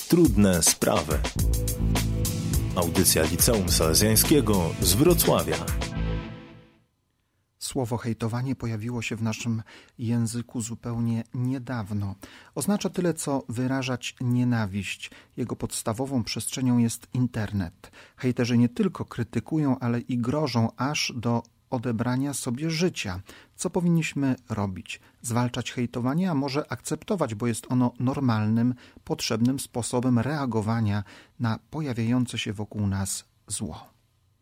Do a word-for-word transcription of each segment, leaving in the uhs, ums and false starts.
Trudne sprawy. Audycja Liceum Salezjańskiego z Wrocławia. Słowo hejtowanie pojawiło się w naszym języku zupełnie niedawno. Oznacza tyle, co wyrażać nienawiść. Jego podstawową przestrzenią jest internet. Hejterzy nie tylko krytykują, ale i grożą aż do odebrania sobie życia. Co powinniśmy robić? Zwalczać hejtowanie, a może akceptować, bo jest ono normalnym, potrzebnym sposobem reagowania na pojawiające się wokół nas zło.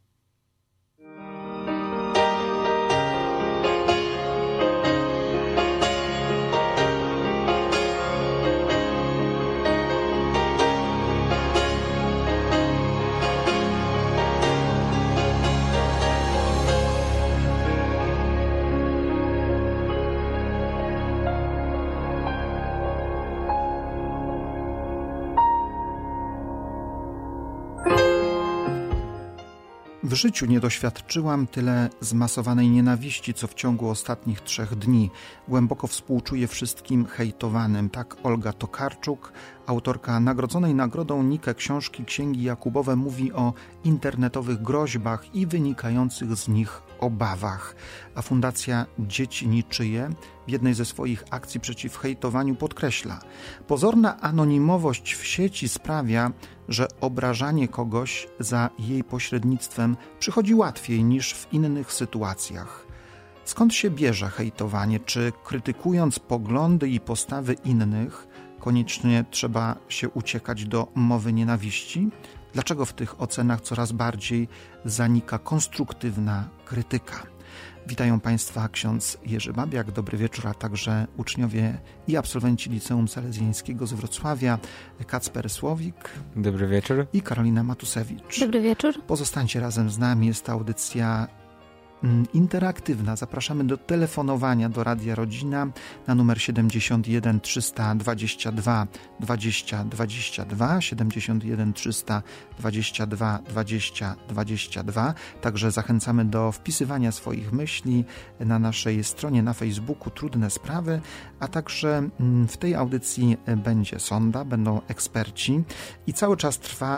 W życiu nie doświadczyłam tyle zmasowanej nienawiści, co w ciągu ostatnich trzech dni. Głęboko współczuję wszystkim hejtowanym. Tak Olga Tokarczuk, autorka nagrodzonej nagrodą Nike książki Księgi Jakubowe, mówi o internetowych groźbach i wynikających z nich obawach. A Fundacja Dzieci Niczyje w jednej ze swoich akcji przeciw hejtowaniu podkreśla: pozorna anonimowość w sieci sprawia, że obrażanie kogoś za jej pośrednictwem przychodzi łatwiej niż w innych sytuacjach. Skąd się bierze hejtowanie? Czy krytykując poglądy i postawy innych, koniecznie trzeba się uciekać do mowy nienawiści? Dlaczego w tych ocenach coraz bardziej zanika konstruktywna krytyka? Witają Państwa ksiądz Jerzy Babiak, dobry wieczór, a także uczniowie i absolwenci Liceum Salezjańskiego z Wrocławia, Kacper Słowik. Dobry wieczór. I Karolina Matusewicz. Dobry wieczór. Pozostańcie razem z nami, jest to audycja interaktywna. Zapraszamy do telefonowania do Radia Rodzina na numer siedemdziesiąt jeden trzysta dwadzieścia dwa dwadzieścia dwadzieścia dwa, siedemdziesiąt jeden trzysta dwadzieścia dwa dwadzieścia dwadzieścia dwa. Także zachęcamy do wpisywania swoich myśli na naszej stronie na Facebooku Trudne Sprawy, a także w tej audycji będzie sonda, będą eksperci i cały czas trwa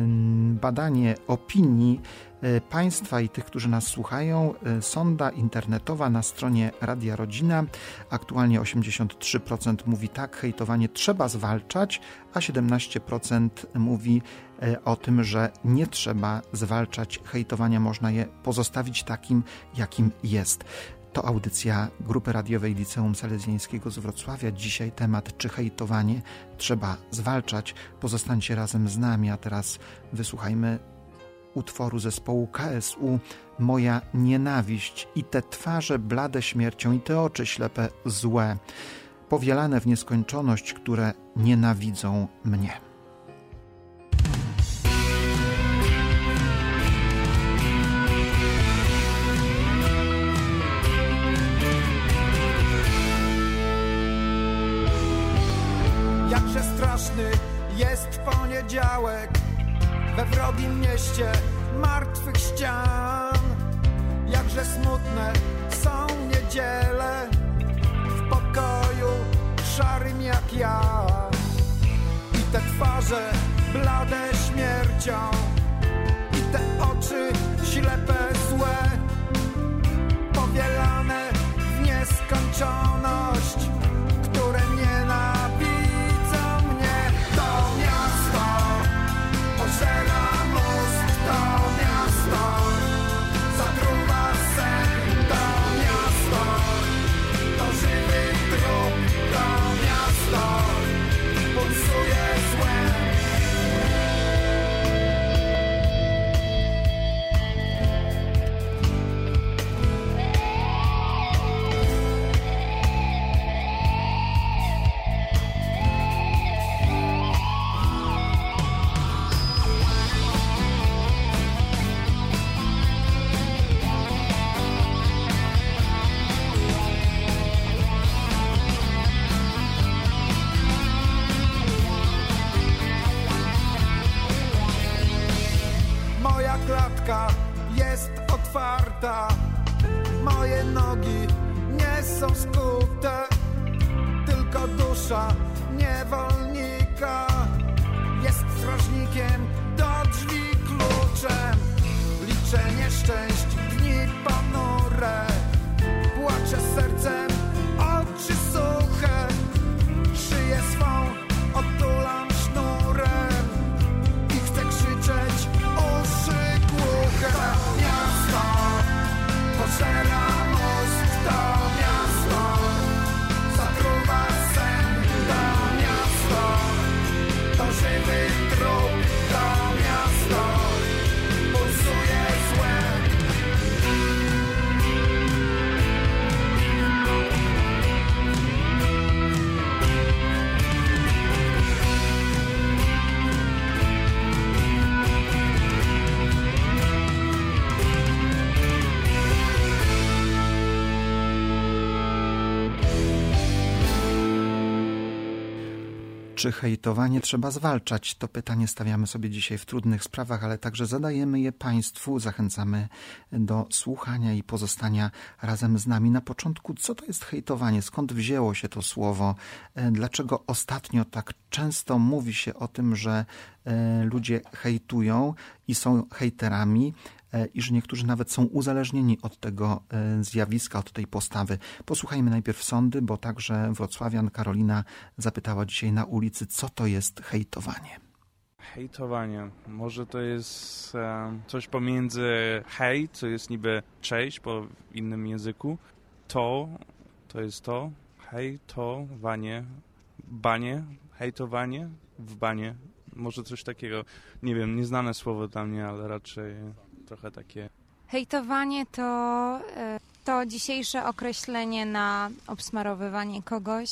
badanie opinii Państwa i tych, którzy nas słuchają. Sonda internetowa na stronie Radia Rodzina. Aktualnie osiemdziesiąt trzy procent mówi tak, hejtowanie trzeba zwalczać, a siedemnaście procent mówi o tym, że nie trzeba zwalczać hejtowania, można je pozostawić takim, jakim jest. To audycja Grupy Radiowej Liceum Salezjańskiego z Wrocławia. Dzisiaj temat, czy hejtowanie trzeba zwalczać. Pozostańcie razem z nami, a teraz wysłuchajmy utworu zespołu K S U Moja nienawiść i te twarze blade śmiercią i te oczy ślepe złe, powielane w nieskończoność, które nienawidzą mnie. Jakże straszny jest poniedziałek we wrogim mieście martwych ścian. Jakże smutne są niedziele w pokoju szarym jak ja. I te twarze blade śmiercią i te oczy ślepe złe, powielane w nieskończoność, które nienawidzą mnie. To miasto pożera mózg, to miasto zatruwa sen, to miasto to żywy trup, to miasto pulsuje złem. klatka jest otwarta, moje nogi nie są skute, tylko dusza niewolnika Czy hejtowanie trzeba zwalczać? To pytanie stawiamy sobie dzisiaj w Trudnych Sprawach, ale także zadajemy je Państwu. Zachęcamy do słuchania i pozostania razem z nami. Na początku, co to jest hejtowanie? Skąd wzięło się to słowo? Dlaczego ostatnio tak często mówi się o tym, że ludzie hejtują i są hejterami? I że niektórzy nawet są uzależnieni od tego zjawiska, od tej postawy. Posłuchajmy najpierw sądy, bo także wrocławian Karolina zapytała dzisiaj na ulicy, co to jest hejtowanie. Hejtowanie. Może to jest um, coś pomiędzy hej, co jest niby cześć po innym języku. To, to jest to. Hejtowanie. Banie. Hejtowanie w banie. Może coś takiego. Nie wiem, nieznane słowo dla mnie, ale raczej trochę takie. Hejtowanie to, to dzisiejsze określenie na obsmarowywanie kogoś,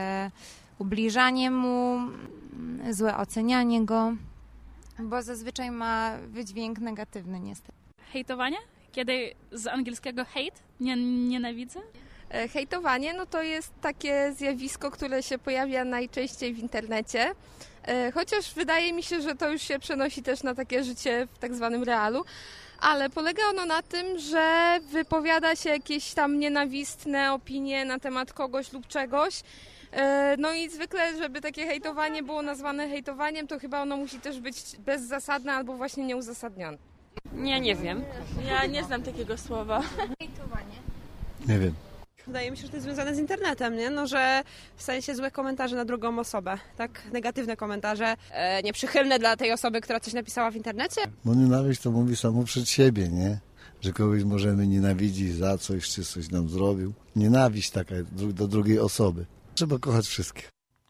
ubliżanie mu, złe ocenianie go, bo zazwyczaj ma wydźwięk negatywny niestety. Hejtowanie? Kiedy z angielskiego hate? Nie, nienawidzę? Hejtowanie no to jest takie zjawisko, które się pojawia najczęściej w internecie, chociaż wydaje mi się, że to już się przenosi też na takie życie w tak zwanym realu, ale polega ono na tym, że wypowiada się jakieś tam nienawistne opinie na temat kogoś lub czegoś. No i zwykle, żeby takie hejtowanie było nazwane hejtowaniem, to chyba ono musi też być bezzasadne albo właśnie nieuzasadnione. Ja nie wiem. Ja nie znam takiego słowa. Hejtowanie. Nie wiem. Wydaje mi się, że to jest związane z internetem, nie? No, że w sensie złe komentarze na drugą osobę, tak? Negatywne komentarze, e, nieprzychylne dla tej osoby, która coś napisała w internecie. Bo nienawiść to mówi samo przed siebie, nie? Że kogoś możemy nienawidzić za coś, czy coś nam zrobił. Nienawiść taka do drugiej osoby. Trzeba kochać wszystkich.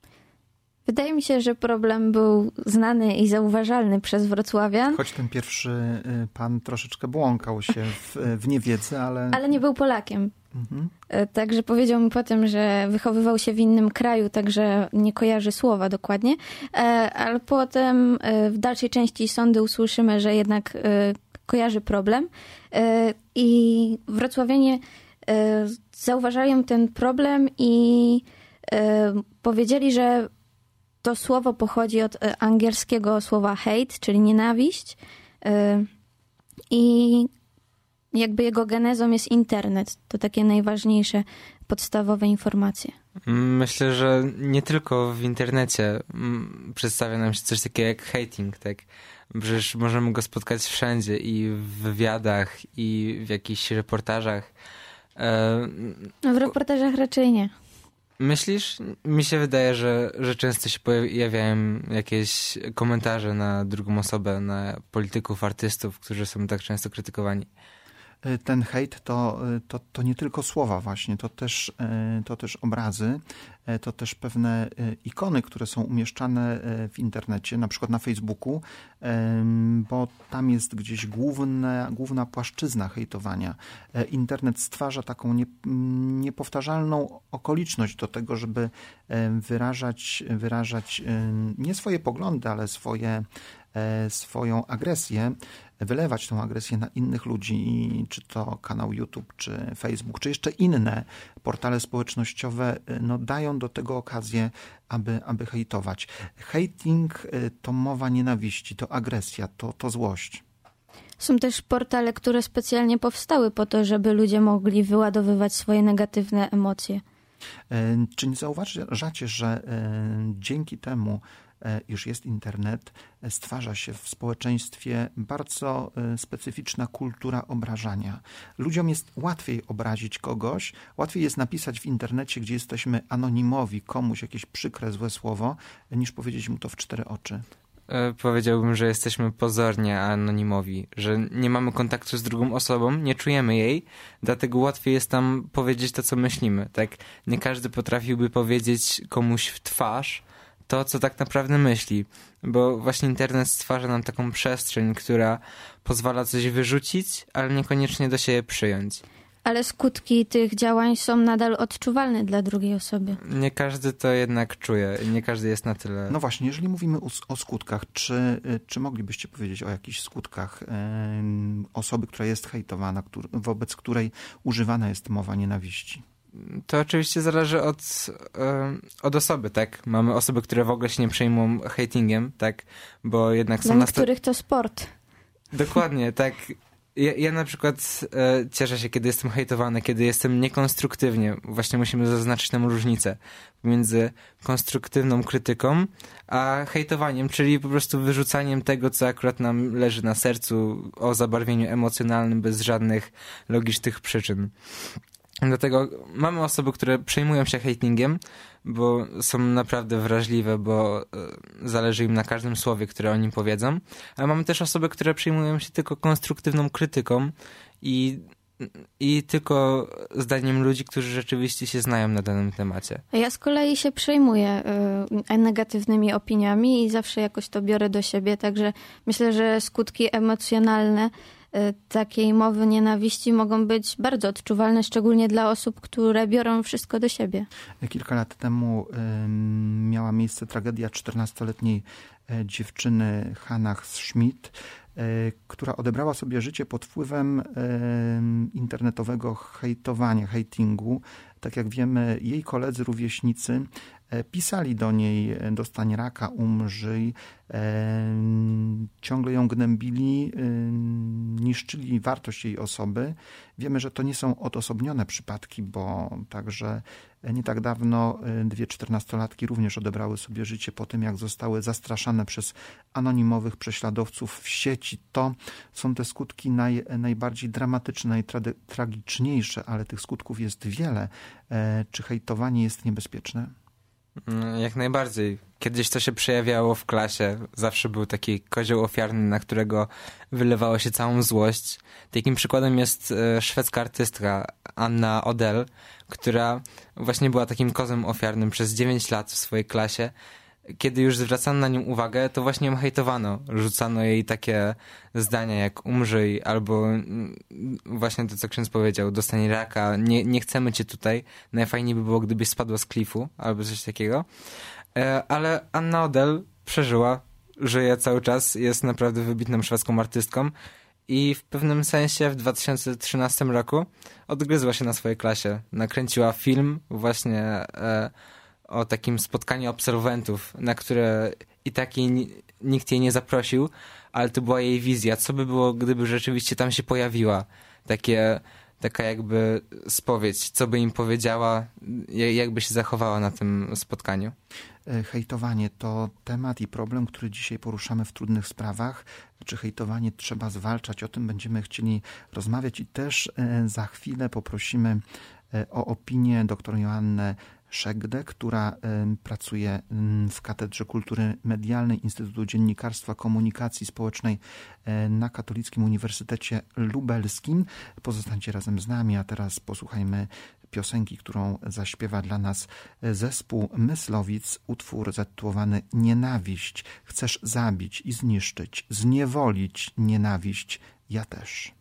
Wydaje mi się, że problem był znany i zauważalny przez wrocławian. Choć ten pierwszy pan troszeczkę błąkał się w, w niewiedzy, ale... Ale nie był Polakiem. Mhm. Także powiedział mi potem, że wychowywał się w innym kraju, także nie kojarzy słowa dokładnie. Ale potem w dalszej części sądy usłyszymy, że jednak kojarzy problem. I wrocławianie zauważają ten problem i powiedzieli, że to słowo pochodzi od angielskiego słowa hate, czyli nienawiść. I jakby jego genezą jest internet. To takie najważniejsze, podstawowe informacje. Myślę, że nie tylko w internecie przedstawia nam się coś takiego jak hating, tak? Przecież możemy go spotkać wszędzie i w wywiadach, i w jakichś reportażach. No w reportażach raczej nie. Myślisz? Mi się wydaje, że, że często się pojawiają jakieś komentarze na drugą osobę, na polityków, artystów, którzy są tak często krytykowani. Ten hejt to, to, to nie tylko słowa właśnie, to też, to też obrazy, to też pewne ikony, które są umieszczane w internecie, na przykład na Facebooku, bo tam jest gdzieś główna, główna płaszczyzna hejtowania. Internet stwarza taką nie, niepowtarzalną okoliczność do tego, żeby wyrażać, wyrażać nie swoje poglądy, ale swoje, swoją agresję, wylewać tą agresję na innych ludzi, czy to kanał YouTube, czy Facebook, czy jeszcze inne portale społecznościowe, no dają do tego okazję, aby, aby hejtować. Hating to mowa nienawiści, to agresja, to, to złość. Są też portale, które specjalnie powstały po to, żeby ludzie mogli wyładowywać swoje negatywne emocje. Czy nie zauważacie, że dzięki temu, iż jest internet, stwarza się w społeczeństwie bardzo specyficzna kultura obrażania. Ludziom jest łatwiej obrazić kogoś, łatwiej jest napisać w internecie, gdzie jesteśmy anonimowi, komuś jakieś przykre, złe słowo, niż powiedzieć mu to w cztery oczy. Powiedziałbym, że jesteśmy pozornie anonimowi, że nie mamy kontaktu z drugą osobą, nie czujemy jej, dlatego łatwiej jest nam powiedzieć to, co myślimy. Tak? Nie każdy potrafiłby powiedzieć komuś w twarz to, co tak naprawdę myśli, bo właśnie internet stwarza nam taką przestrzeń, która pozwala coś wyrzucić, ale niekoniecznie do siebie przyjąć. Ale skutki tych działań są nadal odczuwalne dla drugiej osoby. Nie każdy to jednak czuje, nie każdy jest na tyle... No właśnie, jeżeli mówimy o, o skutkach, czy, czy moglibyście powiedzieć o jakichś skutkach yy, osoby, która jest hejtowana, który, wobec której używana jest mowa nienawiści? To oczywiście zależy od, od osoby, tak? Mamy osoby, które w ogóle się nie przejmują hatingiem, tak? Bo jednak są... Dla na niektórych to sport. Dokładnie, tak. Ja, ja na przykład e, cieszę się, kiedy jestem hejtowany, kiedy jestem niekonstruktywnie. Właśnie musimy zaznaczyć tam różnicę pomiędzy konstruktywną krytyką, a hejtowaniem, czyli po prostu wyrzucaniem tego, co akurat nam leży na sercu, o zabarwieniu emocjonalnym, bez żadnych logicznych przyczyn. Dlatego mamy osoby, które przejmują się hatingiem, bo są naprawdę wrażliwe, bo zależy im na każdym słowie, które o nim powiedzą, ale mamy też osoby, które przejmują się tylko konstruktywną krytyką i, i tylko zdaniem ludzi, którzy rzeczywiście się znają na danym temacie. Ja z kolei się przejmuję y, negatywnymi opiniami i zawsze jakoś to biorę do siebie, także myślę, że skutki emocjonalne takiej mowy nienawiści mogą być bardzo odczuwalne, szczególnie dla osób, które biorą wszystko do siebie. Kilka lat temu y, miała miejsce tragedia czternastoletniej y, dziewczyny Hannah Schmidt, y, która odebrała sobie życie pod wpływem y, internetowego hejtowania, hatingu. Tak jak wiemy, jej koledzy, rówieśnicy pisali do niej: dostań raka, umrzyj, e, ciągle ją gnębili, e, niszczyli wartość jej osoby. Wiemy, że to nie są odosobnione przypadki, bo także nie tak dawno dwie czternastolatki również odebrały sobie życie po tym, jak zostały zastraszane przez anonimowych prześladowców w sieci. To są te skutki naj, najbardziej dramatyczne i tra- tragiczniejsze, ale tych skutków jest wiele. E, czy hejtowanie jest niebezpieczne? Jak najbardziej. Kiedyś to się przejawiało w klasie. Zawsze był taki kozioł ofiarny, na którego wylewało się całą złość. Takim przykładem jest szwedzka artystka Anna Odell, która właśnie była takim kozłem ofiarnym przez dziewięć lat w swojej klasie. Kiedy już zwracano na nią uwagę, to właśnie ją hejtowano. Rzucano jej takie zdania jak umrzyj, albo właśnie to, co ksiądz powiedział, dostań raka, nie, nie chcemy cię tutaj, najfajniej by było, gdybyś spadła z klifu, albo coś takiego. Ale Anna Odell przeżyła, żyje cały czas, jest naprawdę wybitną szwedzką artystką i w pewnym sensie w dwa tysiące trzynastym roku odgryzła się na swojej klasie. Nakręciła film właśnie e, o takim spotkaniu absolwentów, na które i tak jej, nikt jej nie zaprosił, ale to była jej wizja. Co by było, gdyby rzeczywiście tam się pojawiła? Takie, taka jakby spowiedź, co by im powiedziała, jakby się zachowała na tym spotkaniu. Hejtowanie to temat i problem, który dzisiaj poruszamy w Trudnych Sprawach. Czy hejtowanie trzeba zwalczać? O tym będziemy chcieli rozmawiać i też za chwilę poprosimy o opinię dr Joannę Szegdę, która y, pracuje y, w Katedrze Kultury Medialnej Instytutu Dziennikarstwa Komunikacji Społecznej y, na Katolickim Uniwersytecie Lubelskim. Pozostańcie razem z nami, a teraz posłuchajmy piosenki, którą zaśpiewa dla nas zespół Myslowic, utwór zatytułowany Nienawiść. Chcesz zabić i zniszczyć, zniewolić nienawiść, ja też.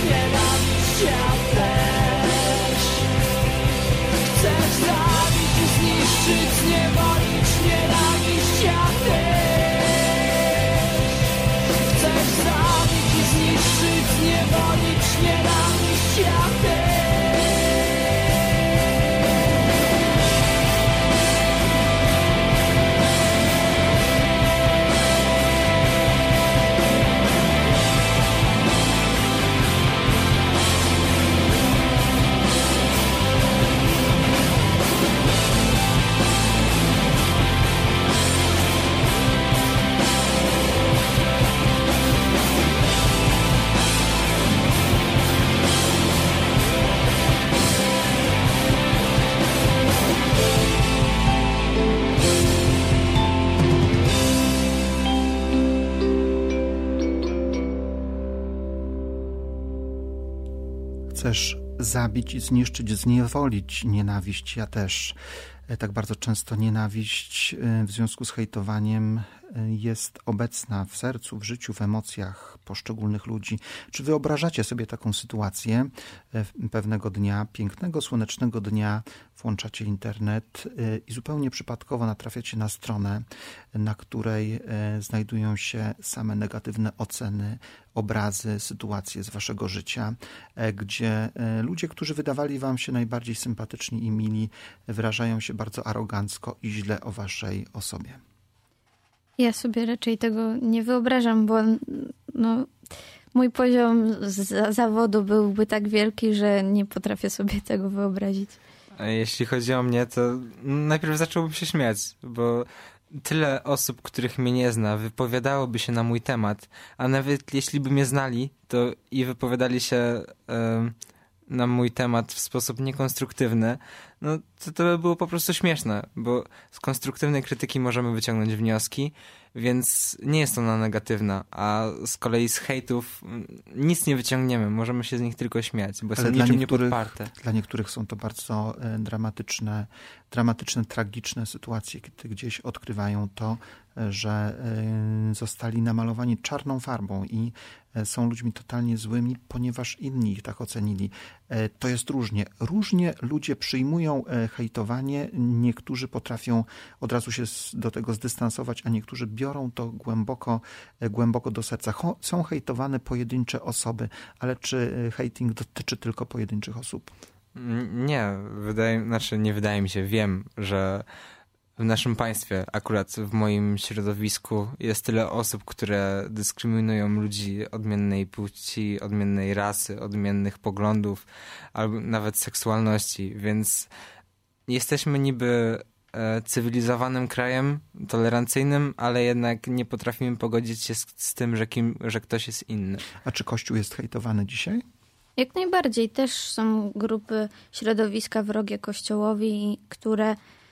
nienawiść ja też. Chcesz zabić i zniszczyć, zniewolić, nienawiść ja też. Chcesz zabić i zniszczyć, zniewolić, nienawiść ja też. Chcesz zabić i zniszczyć, zniewolić, nienawiść ja też. Tak bardzo często nienawiść w związku z hejtowaniem jest obecna w sercu, w życiu, w emocjach poszczególnych ludzi. Czy wyobrażacie sobie taką sytuację? Pewnego dnia, pięknego, słonecznego dnia włączacie internet i zupełnie przypadkowo natrafiacie na stronę, na której znajdują się same negatywne oceny, obrazy, sytuacje z waszego życia, gdzie ludzie, którzy wydawali wam się najbardziej sympatyczni i mili, wyrażają się bardzo arogancko i źle o waszej osobie. Ja sobie raczej tego nie wyobrażam, bo no, mój poziom z zawodu byłby tak wielki, że nie potrafię sobie tego wyobrazić. A jeśli chodzi o mnie, to najpierw zacząłbym się śmiać, bo tyle osób, których mnie nie zna, wypowiadałoby się na mój temat, a nawet jeśli by mnie znali, to i wypowiadali się um, na mój temat w sposób niekonstruktywny, no to, to by było po prostu śmieszne, bo z konstruktywnej krytyki możemy wyciągnąć wnioski, więc nie jest ona negatywna, a z kolei z hejtów nic nie wyciągniemy, możemy się z nich tylko śmiać, bo są niczym nie podparte. Dla niektórych są to bardzo dramatyczne, dramatyczne, tragiczne sytuacje, kiedy gdzieś odkrywają to, że zostali namalowani czarną farbą i są ludźmi totalnie złymi, ponieważ inni ich tak ocenili. To jest różnie. Różnie ludzie przyjmują hejtowanie. Niektórzy potrafią od razu się do tego zdystansować, a niektórzy biorą to głęboko, głęboko do serca. Są hejtowane pojedyncze osoby, ale czy hejting dotyczy tylko pojedynczych osób? Nie, wydaje, znaczy nie wydaje mi się, wiem, że w naszym państwie, akurat w moim środowisku, jest tyle osób, które dyskryminują ludzi odmiennej płci, odmiennej rasy, odmiennych poglądów, albo nawet seksualności, więc jesteśmy niby e, cywilizowanym krajem, tolerancyjnym, ale jednak nie potrafimy pogodzić się z, z tym, że, kim, że ktoś jest inny. A czy Kościół jest hejtowany dzisiaj? Jak najbardziej. Też są grupy, środowiska wrogie Kościołowi, które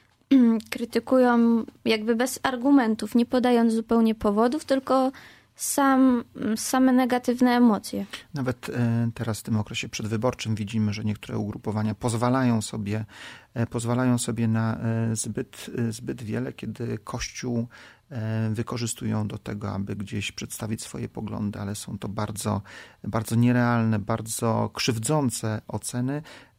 krytykują jakby bez argumentów, nie podając zupełnie powodów, tylko sam, same negatywne emocje. Nawet teraz w tym okresie przedwyborczym widzimy, że niektóre ugrupowania pozwalają sobie, pozwalają sobie na zbyt, zbyt wiele, kiedy Kościół wykorzystują do tego, aby gdzieś przedstawić swoje poglądy, ale są to bardzo, bardzo nierealne, bardzo krzywdzące oceny,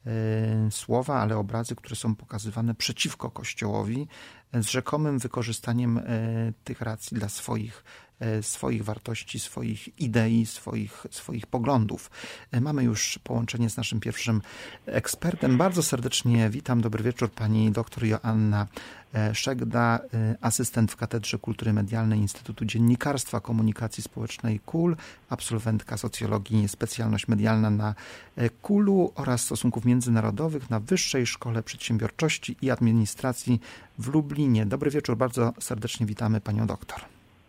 słowa, ale obrazy, które są pokazywane przeciwko Kościołowi z rzekomym wykorzystaniem tych racji dla swoich, swoich wartości, swoich idei, swoich, swoich poglądów. Mamy już połączenie z naszym pierwszym ekspertem. Bardzo serdecznie witam. Dobry wieczór, pani doktor Joanna Szegda, asystent w Katedrze Kultury Medialnej Instytutu Dziennikarstwa Komunikacji Społecznej K U L, absolwentka socjologii, specjalność medialna na K U L-u oraz stosunków międzynarodowych na Wyższej Szkole Przedsiębiorczości i Administracji w Lublinie. Dobry wieczór, bardzo serdecznie witamy panią doktor.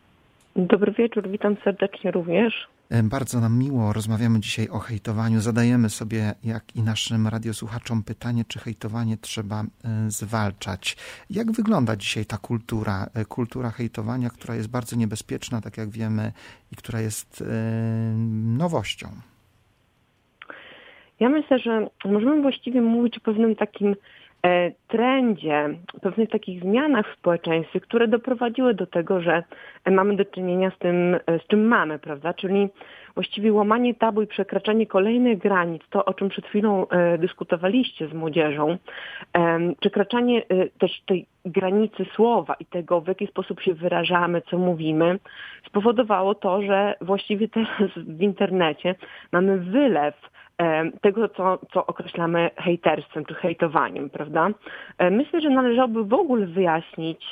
Dobry wieczór, witam serdecznie również. Bardzo nam miło, rozmawiamy dzisiaj o hejtowaniu. Zadajemy sobie, jak i naszym radiosłuchaczom, pytanie, czy hejtowanie trzeba zwalczać. Jak wygląda dzisiaj ta kultura, kultura hejtowania, która jest bardzo niebezpieczna, tak jak wiemy, i która jest nowością? Ja myślę, że możemy właściwie mówić o pewnym takim trendzie, pewnych takich zmianach w społeczeństwie, które doprowadziły do tego, że mamy do czynienia z tym, z czym mamy, prawda? Czyli właściwie łamanie tabu i przekraczanie kolejnych granic, to o czym przed chwilą e, dyskutowaliście z młodzieżą, e, przekraczanie e, też tej granicy słowa i tego, w jaki sposób się wyrażamy, co mówimy, spowodowało to, że właściwie teraz w internecie mamy wylew tego, co, co określamy hejterstwem czy hejtowaniem, prawda? Myślę, że należałoby w ogóle wyjaśnić,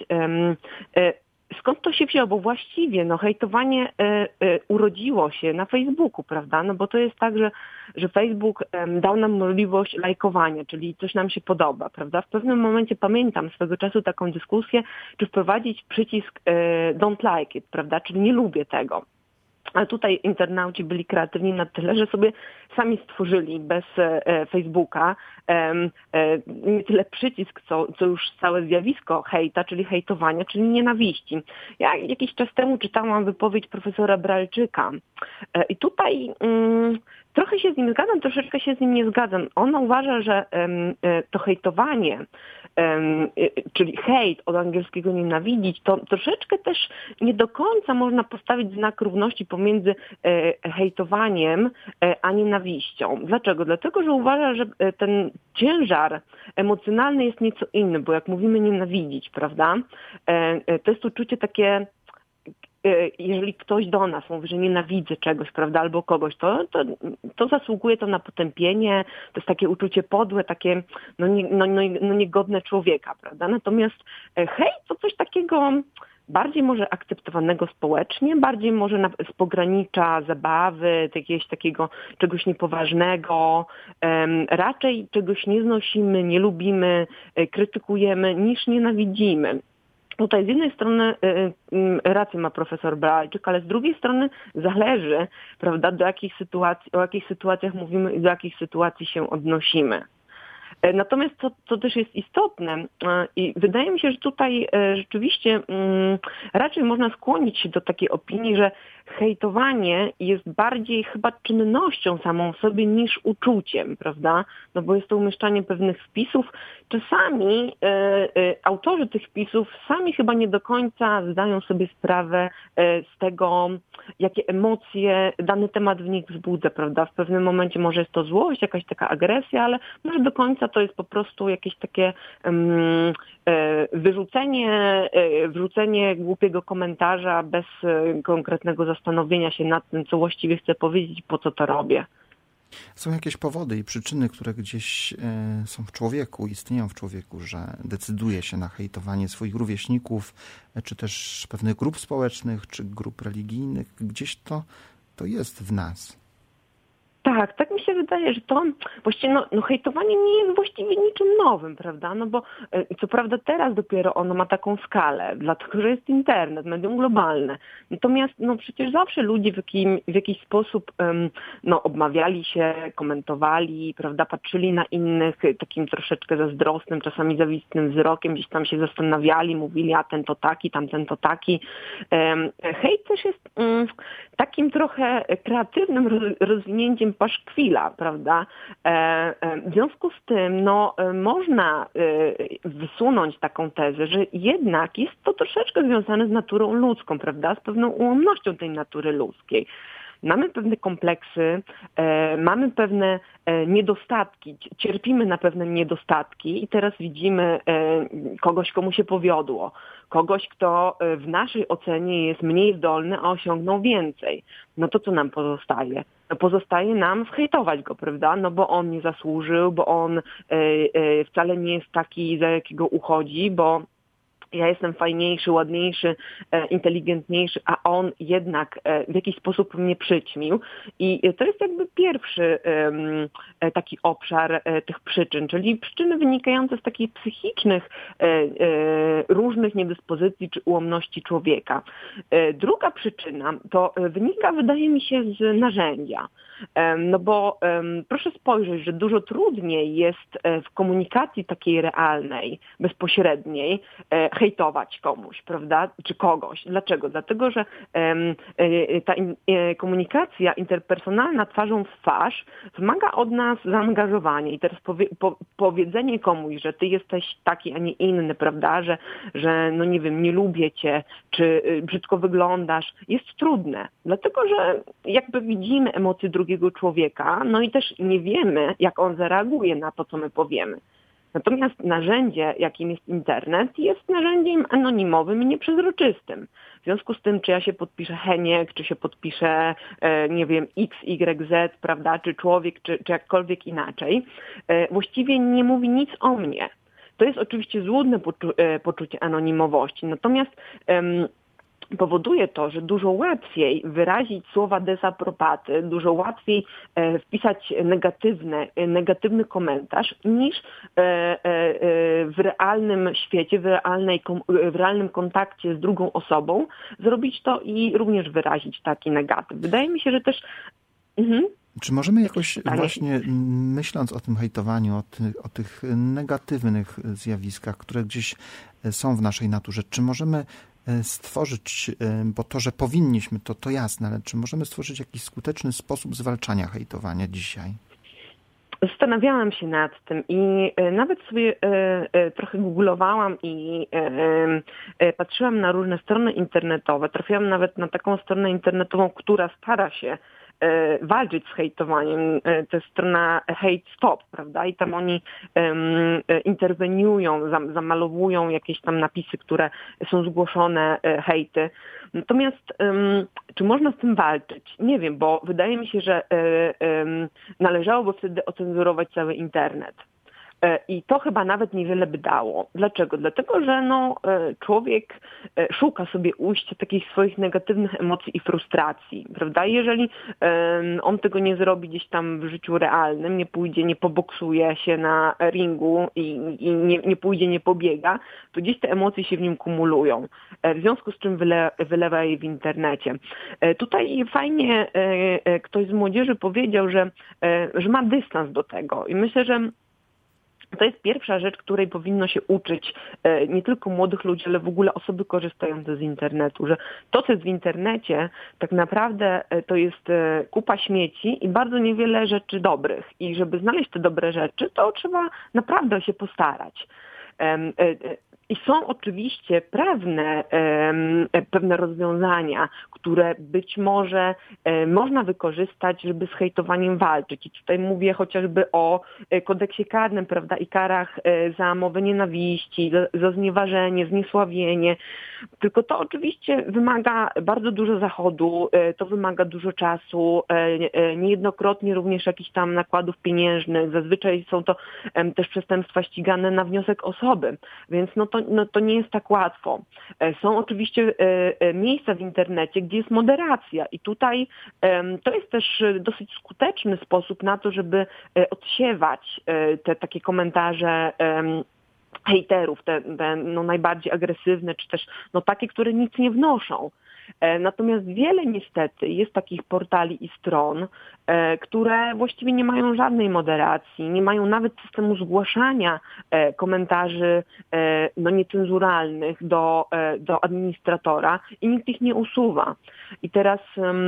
skąd to się wzięło, bo właściwie no, hejtowanie e, e, urodziło się na Facebooku, prawda? No bo to jest tak, że, że Facebook e, dał nam możliwość lajkowania, czyli coś nam się podoba, prawda? W pewnym momencie pamiętam swego czasu taką dyskusję, czy wprowadzić przycisk e, don't like it, prawda? Czyli nie lubię tego. A tutaj internauci byli kreatywni na tyle, że sobie sami stworzyli bez e, Facebooka e, e, nie tyle przycisk, co, co już całe zjawisko hejta, czyli hejtowania, czyli nienawiści. Ja jakiś czas temu czytałam wypowiedź profesora Bralczyka e, i tutaj mm, trochę się z nim zgadzam, troszeczkę się z nim nie zgadzam. On uważa, że e, to hejtowanie, e, czyli hejt, od angielskiego nienawidzić, to troszeczkę też nie do końca można postawić znak równości pomiędzy e, hejtowaniem e, a nienawiścią. Dlaczego? Dlatego, że uważa, że ten ciężar emocjonalny jest nieco inny, bo jak mówimy nienawidzić, prawda, e, to jest uczucie takie, jeżeli ktoś do nas mówi, że nienawidzę czegoś, prawda, albo kogoś, to, to, to zasługuje to na potępienie, to jest takie uczucie podłe, takie no, nie, no, no, no niegodne człowieka, prawda. Natomiast hej, to coś takiego bardziej może akceptowanego społecznie, bardziej może na, z pogranicza zabawy, jakiegoś takiego czegoś niepoważnego, um, raczej czegoś nie znosimy, nie lubimy, krytykujemy, niż nienawidzimy. Tutaj z jednej strony y, y, rację ma profesor Bralczyk, ale z drugiej strony zależy, prawda, do jakich sytuacji, o jakich sytuacjach mówimy i do jakich sytuacji się odnosimy. Natomiast co, co też jest istotne i wydaje mi się, że tutaj rzeczywiście raczej można skłonić się do takiej opinii, że hejtowanie jest bardziej chyba czynnością samą w sobie niż uczuciem, prawda? No bo jest to umieszczanie pewnych wpisów. Czasami e, e, autorzy tych wpisów sami chyba nie do końca zdają sobie sprawę e, z tego, jakie emocje dany temat w nich wzbudza, prawda? W pewnym momencie może jest to złość, jakaś taka agresja, ale może do końca to jest po prostu jakieś takie um, e, wyrzucenie, e, wrzucenie głupiego komentarza bez e, konkretnego zastanowienia się nad tym, co właściwie chcę powiedzieć, po co to robię. Są jakieś powody i przyczyny, które gdzieś e, są w człowieku, istnieją w człowieku, że decyduje się na hejtowanie swoich rówieśników, e, czy też pewnych grup społecznych, czy grup religijnych. Gdzieś to, to jest w nas. Tak, tak mi się wydaje, że to właściwie no, no hejtowanie nie jest właściwie niczym nowym, prawda? No bo co prawda teraz dopiero ono ma taką skalę, dlatego że jest internet, medium globalne. Natomiast no przecież zawsze ludzie w, jakim, w jakiś sposób um, no, obmawiali się, komentowali, prawda, patrzyli na innych takim troszeczkę zazdrosnym, czasami zawistnym wzrokiem, gdzieś tam się zastanawiali, mówili, a ten to taki, tamten to taki. Um, hejt też jest um, takim trochę kreatywnym rozwinięciem paszkwila, prawda? W związku z tym, no, można wysunąć taką tezę, że jednak jest to troszeczkę związane z naturą ludzką, prawda? Z pewną ułomnością tej natury ludzkiej. Mamy pewne kompleksy, e, mamy pewne e, niedostatki, cierpimy na pewne niedostatki i teraz widzimy e, kogoś, komu się powiodło, kogoś, kto e, w naszej ocenie jest mniej zdolny, a osiągnął więcej. No to co nam pozostaje? No pozostaje nam zhejtować go, prawda? No bo on nie zasłużył, bo on e, e, wcale nie jest taki, za jakiego uchodzi, bo ja jestem fajniejszy, ładniejszy, inteligentniejszy, a on jednak w jakiś sposób mnie przyćmił. I to jest jakby pierwszy taki obszar tych przyczyn, czyli przyczyny wynikające z takich psychicznych różnych niedyspozycji czy ułomności człowieka. Druga przyczyna to wynika, wydaje mi się, z narzędzia. No bo proszę spojrzeć, że dużo trudniej jest w komunikacji takiej realnej, bezpośredniej, hejtować komuś, prawda, czy kogoś. Dlaczego? Dlatego, że um, ta in, komunikacja interpersonalna twarzą w twarz wymaga od nas zaangażowania i teraz powie, po, powiedzenie komuś, że ty jesteś taki, a nie inny, prawda, że, że no nie wiem, nie lubię cię, czy brzydko wyglądasz, jest trudne. Dlatego, że jakby widzimy emocje drugiego człowieka, no i też nie wiemy, jak on zareaguje na to, co my powiemy. Natomiast narzędzie, jakim jest internet, jest narzędziem anonimowym i nieprzezroczystym. W związku z tym, czy ja się podpiszę Heniek, czy się podpiszę, nie wiem, X, Y, Z, prawda, czy człowiek, czy, czy jakkolwiek inaczej, właściwie nie mówi nic o mnie. To jest oczywiście złudne poczu- poczucie anonimowości. Natomiast um, powoduje to, że dużo łatwiej wyrazić słowa dezaprobaty, dużo łatwiej e, wpisać negatywne, e, negatywny komentarz niż e, e, w realnym świecie, w, realnej, w realnym kontakcie z drugą osobą zrobić to i również wyrazić taki negatyw. Wydaje mi się, że też... Mhm. Czy możemy jakoś właśnie, myśląc o tym hejtowaniu, o, ty, o tych negatywnych zjawiskach, które gdzieś są w naszej naturze, czy możemy stworzyć, bo to, że powinniśmy, to, to jasne, ale czy możemy stworzyć jakiś skuteczny sposób zwalczania hejtowania dzisiaj? Zastanawiałam się nad tym i nawet sobie trochę googlowałam i patrzyłam na różne strony internetowe. Trafiłam nawet na taką stronę internetową, która stara się walczyć z hejtowaniem. To jest strona Hate Stop, prawda? I tam oni um, interweniują, zam, zamalowują jakieś tam napisy, które są zgłoszone, hejty. Natomiast um, czy można z tym walczyć? Nie wiem, bo wydaje mi się, że um, należałoby wtedy ocenzurować cały internet. I to chyba nawet niewiele by dało. Dlaczego? Dlatego, że no, człowiek szuka sobie ujścia takich swoich negatywnych emocji i frustracji, prawda? Jeżeli on tego nie zrobi gdzieś tam w życiu realnym, nie pójdzie, nie poboksuje się na ringu i, i nie, nie pójdzie, nie pobiega, to gdzieś te emocje się w nim kumulują. W związku z czym wyle, wylewa je w internecie. Tutaj fajnie ktoś z młodzieży powiedział, że, że ma dystans do tego i myślę, że to jest pierwsza rzecz, której powinno się uczyć nie tylko młodych ludzi, ale w ogóle osoby korzystające z internetu, że to, co jest w internecie, tak naprawdę to jest kupa śmieci i bardzo niewiele rzeczy dobrych. I żeby znaleźć te dobre rzeczy, to trzeba naprawdę się postarać. I są oczywiście pewne, pewne rozwiązania, które być może można wykorzystać, żeby z hejtowaniem walczyć. I tutaj mówię chociażby o kodeksie karnym, prawda, i karach za mowę nienawiści, za znieważenie, zniesławienie. Tylko to oczywiście wymaga bardzo dużo zachodu, to wymaga dużo czasu, niejednokrotnie również jakichś tam nakładów pieniężnych. Zazwyczaj są to też przestępstwa ścigane na wniosek osoby, więc no to To, no, to nie jest tak łatwo. Są oczywiście miejsca w internecie, gdzie jest moderacja i tutaj to jest też dosyć skuteczny sposób na to, żeby odsiewać te takie komentarze hejterów, te, te no, najbardziej agresywne, czy też no, takie, które nic nie wnoszą. Natomiast wiele niestety jest takich portali i stron, które właściwie nie mają żadnej moderacji, nie mają nawet systemu zgłaszania komentarzy no, niecenzuralnych do, do administratora i nikt ich nie usuwa. I teraz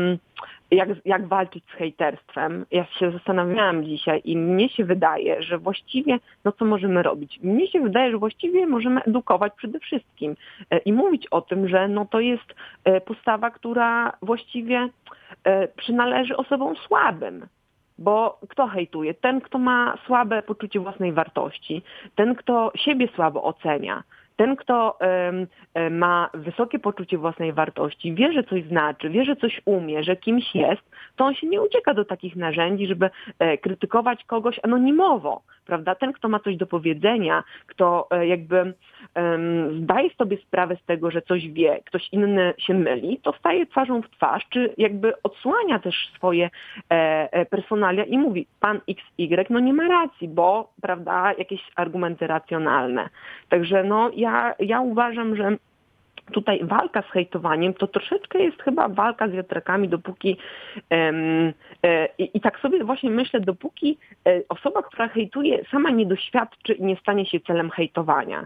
jak, jak walczyć z hejterstwem? Ja się zastanawiałam dzisiaj i mnie się wydaje, że właściwie, no co możemy robić? Mnie się wydaje, że właściwie możemy edukować przede wszystkim i mówić o tym, że no to jest postawa, która właściwie przynależy osobom słabym. Bo kto hejtuje? Ten, kto ma słabe poczucie własnej wartości, ten, kto siebie słabo ocenia, ten, kto um, ma wysokie poczucie własnej wartości, wie, że coś znaczy, wie, że coś umie, że kimś jest, to on się nie ucieka do takich narzędzi, żeby e, krytykować kogoś anonimowo, prawda? Ten, kto ma coś do powiedzenia, kto e, jakby um, zdaje sobie sprawę z tego, że coś wie, ktoś inny się myli, to staje twarzą w twarz, czy jakby odsłania też swoje e, e, personalia i mówi, pan X Y no nie ma racji, bo, prawda, jakieś argumenty racjonalne. Także no ja, ja uważam, że tutaj walka z hejtowaniem to troszeczkę jest chyba walka z wiatrakami, dopóki um, e, i tak sobie właśnie myślę, dopóki e, osoba, która hejtuje, sama nie doświadczy i nie stanie się celem hejtowania.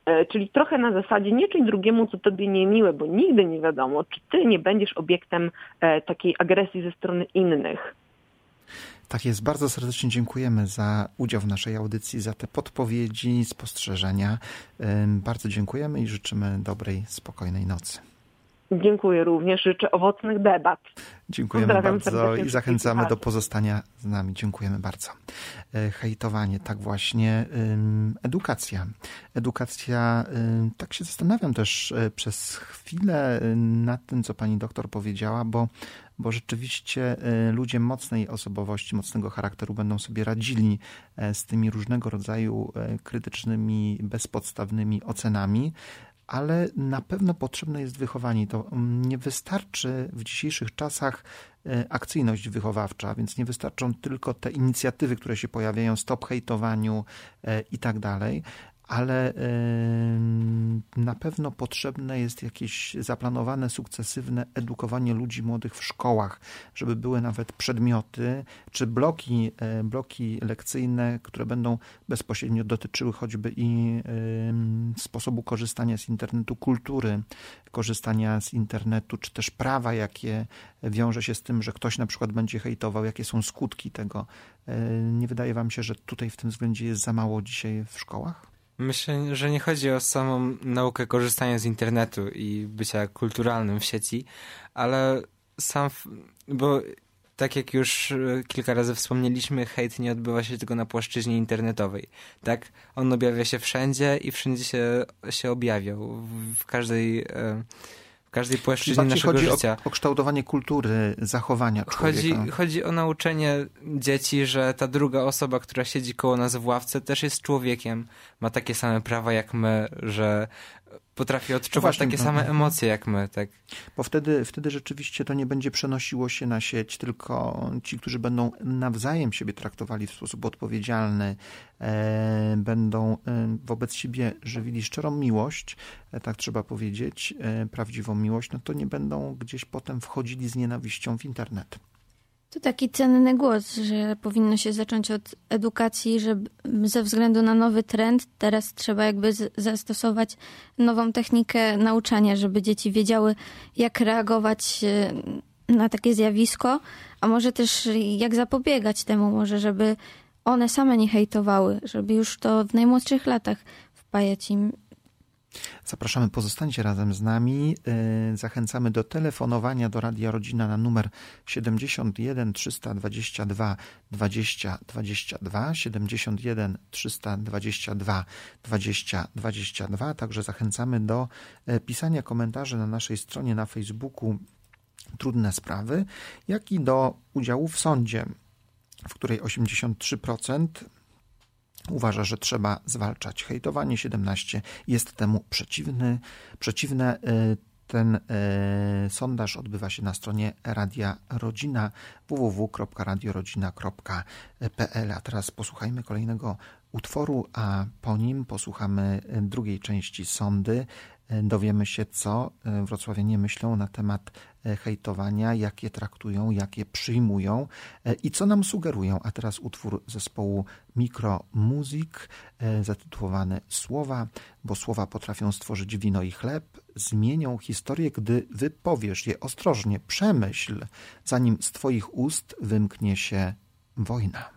Czyli trochę na zasadzie nie czyń drugiemu, co tobie niemiłe, bo nigdy nie wiadomo, czy ty nie będziesz obiektem takiej agresji ze strony innych. Tak jest, bardzo serdecznie dziękujemy za udział w naszej audycji, za te podpowiedzi, spostrzeżenia. Bardzo dziękujemy i życzymy dobrej, spokojnej nocy. Dziękuję również, życzę owocnych debat. Dziękujemy bardzo i zachęcamy do pozostania z nami. Dziękujemy bardzo. Hejtowanie, tak właśnie. Edukacja. Edukacja, tak się zastanawiam też przez chwilę nad tym, co pani doktor powiedziała, bo, bo rzeczywiście ludzie mocnej osobowości, mocnego charakteru będą sobie radzili z tymi różnego rodzaju krytycznymi, bezpodstawnymi ocenami, ale na pewno potrzebne jest wychowanie. To nie wystarczy w dzisiejszych czasach akcyjność wychowawcza, więc nie wystarczą tylko te inicjatywy, które się pojawiają, stop hejtowaniu i tak dalej, ale na pewno potrzebne jest jakieś zaplanowane, sukcesywne edukowanie ludzi młodych w szkołach, żeby były nawet przedmioty czy bloki, bloki lekcyjne, które będą bezpośrednio dotyczyły choćby i sposobu korzystania z internetu, kultury korzystania z internetu, czy też prawa, jakie wiąże się z tym, że ktoś na przykład będzie hejtował, jakie są skutki tego. Nie wydaje wam się, że tutaj w tym względzie jest za mało dzisiaj w szkołach? Myślę, że nie chodzi o samą naukę korzystania z internetu i bycia kulturalnym w sieci, ale sam, bo tak jak już kilka razy wspomnieliśmy, hejt nie odbywa się tylko na płaszczyźnie internetowej. Tak? On objawia się wszędzie i wszędzie się, się objawiał. W każdej... W każdej płaszczyźnie naszego chodzi życia. O, o kształtowanie kultury, zachowania człowieka. Chodzi, chodzi o nauczenie dzieci, że ta druga osoba, która siedzi koło nas w ławce, też jest człowiekiem. Ma takie same prawa jak my, że potrafi odczuwać Właśnie, takie same emocje jak my. Tak? Bo wtedy, wtedy rzeczywiście to nie będzie przenosiło się na sieć, tylko ci, którzy będą nawzajem siebie traktowali w sposób odpowiedzialny, e, będą e, wobec siebie żywili szczerą miłość, e, tak trzeba powiedzieć, e, prawdziwą miłość, no to nie będą gdzieś potem wchodzili z nienawiścią w internet. To taki cenny głos, że powinno się zacząć od edukacji, że ze względu na nowy trend teraz trzeba jakby z- zastosować nową technikę nauczania, żeby dzieci wiedziały, jak reagować na takie zjawisko, a może też jak zapobiegać temu, może żeby one same nie hejtowały, żeby już to w najmłodszych latach wpajać im. Zapraszamy, pozostańcie razem z nami. Zachęcamy do telefonowania do Radia Rodzina na numer siedemdziesiąt jeden trzysta dwadzieścia dwa dwadzieścia dwadzieścia dwa, siedemdziesiąt jeden trzysta dwadzieścia dwa dwadzieścia dwadzieścia dwa. Także zachęcamy do pisania komentarzy na naszej stronie na Facebooku Trudne Sprawy, jak i do udziału w sądzie, w której osiemdziesiąt trzy procent uważa, że trzeba zwalczać hejtowanie, siedemnaście procent jest temu przeciwny, przeciwne. Ten sondaż odbywa się na stronie Radia Rodzina w w w kropka radio rodzina kropka p l. A teraz posłuchajmy kolejnego utworu, a po nim posłuchamy drugiej części Sądy. Dowiemy się, co wrocławianie myślą na temat hejtowania, jak je traktują, jak je przyjmują i co nam sugerują. A teraz utwór zespołu Mikro Music zatytułowany Słowa, bo słowa potrafią stworzyć wino i chleb, zmienią historię, gdy wypowiesz je ostrożnie. Przemyśl, zanim z twoich ust wymknie się wojna.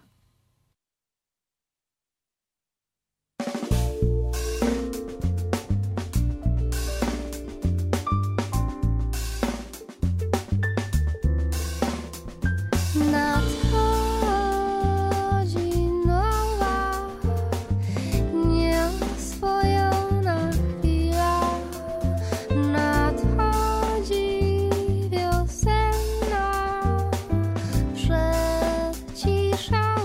Wiosenna, przed cisza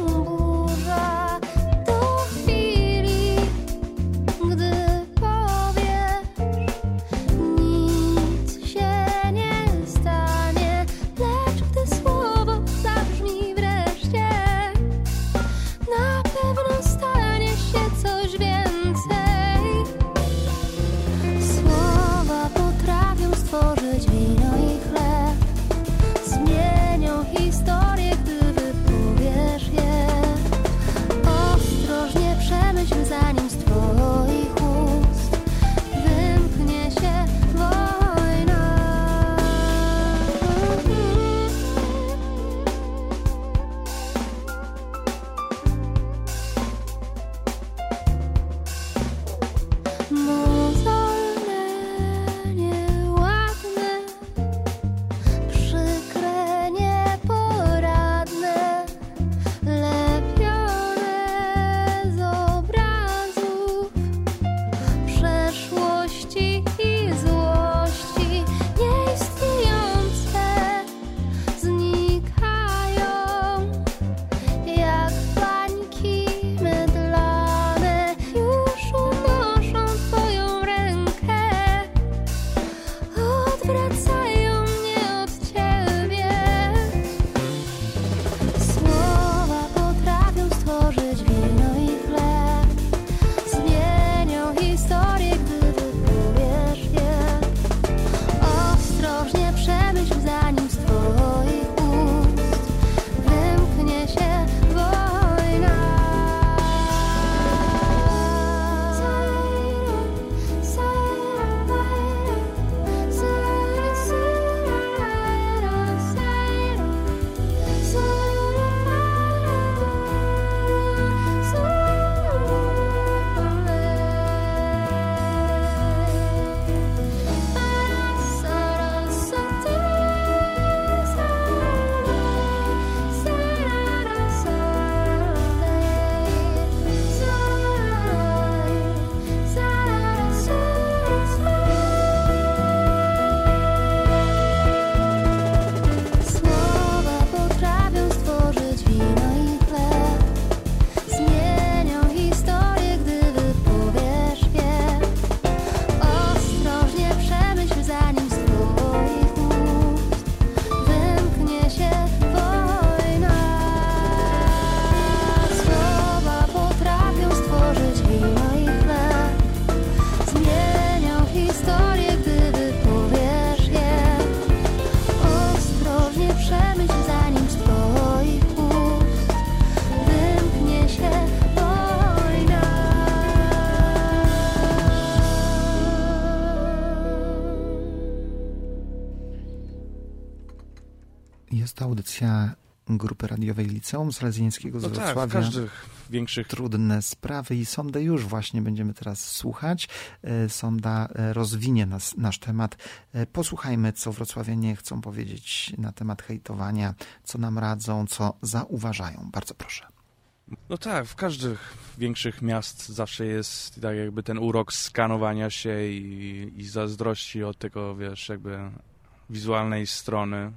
audycja grupy radiowej Liceum Salezjańskiego z no Wrocławia. Tak, w każdych większych... Trudne sprawy i Sondę już właśnie będziemy teraz słuchać. Sonda rozwinie nas, nasz temat. Posłuchajmy, co wrocławianie chcą powiedzieć na temat hejtowania, co nam radzą, co zauważają. Bardzo proszę. No tak, w każdych większych miast zawsze jest tak jakby ten urok skanowania się i, i zazdrości od tego, wiesz, jakby wizualnej strony.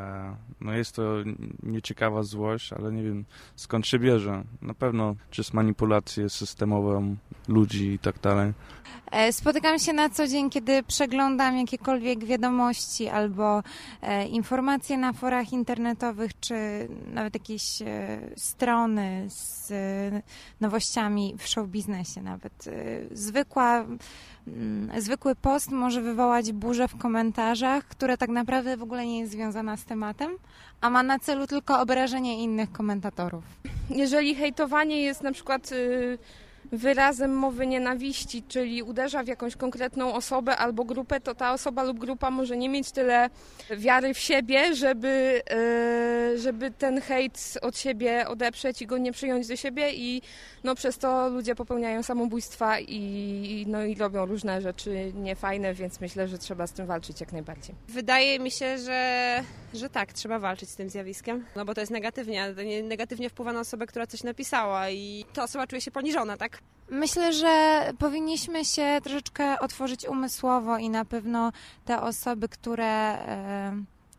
No jest to nieciekawa złość, ale nie wiem skąd się bierze. Na pewno przez manipulację systemową ludzi i tak dalej. Spotykam się na co dzień, kiedy przeglądam jakiekolwiek wiadomości albo e, informacje na forach internetowych, czy nawet jakieś e, strony z e, nowościami w show biznesie nawet. E, zwykła, m, zwykły post może wywołać burzę w komentarzach, która tak naprawdę w ogóle nie jest związana z tematem, a ma na celu tylko obrażenie innych komentatorów. Jeżeli hejtowanie jest na przykład... Y- wyrazem mowy nienawiści, czyli uderza w jakąś konkretną osobę albo grupę, to ta osoba lub grupa może nie mieć tyle wiary w siebie, żeby, żeby ten hejt od siebie odeprzeć i go nie przyjąć do siebie i no, przez to ludzie popełniają samobójstwa i, no, i robią różne rzeczy niefajne, więc myślę, że trzeba z tym walczyć jak najbardziej. Wydaje mi się, że, że tak, trzeba walczyć z tym zjawiskiem, no bo to jest negatywnie, negatywnie wpływa na osobę, która coś napisała i ta osoba czuje się poniżona, tak? Myślę, że powinniśmy się troszeczkę otworzyć umysłowo i na pewno te osoby, które e,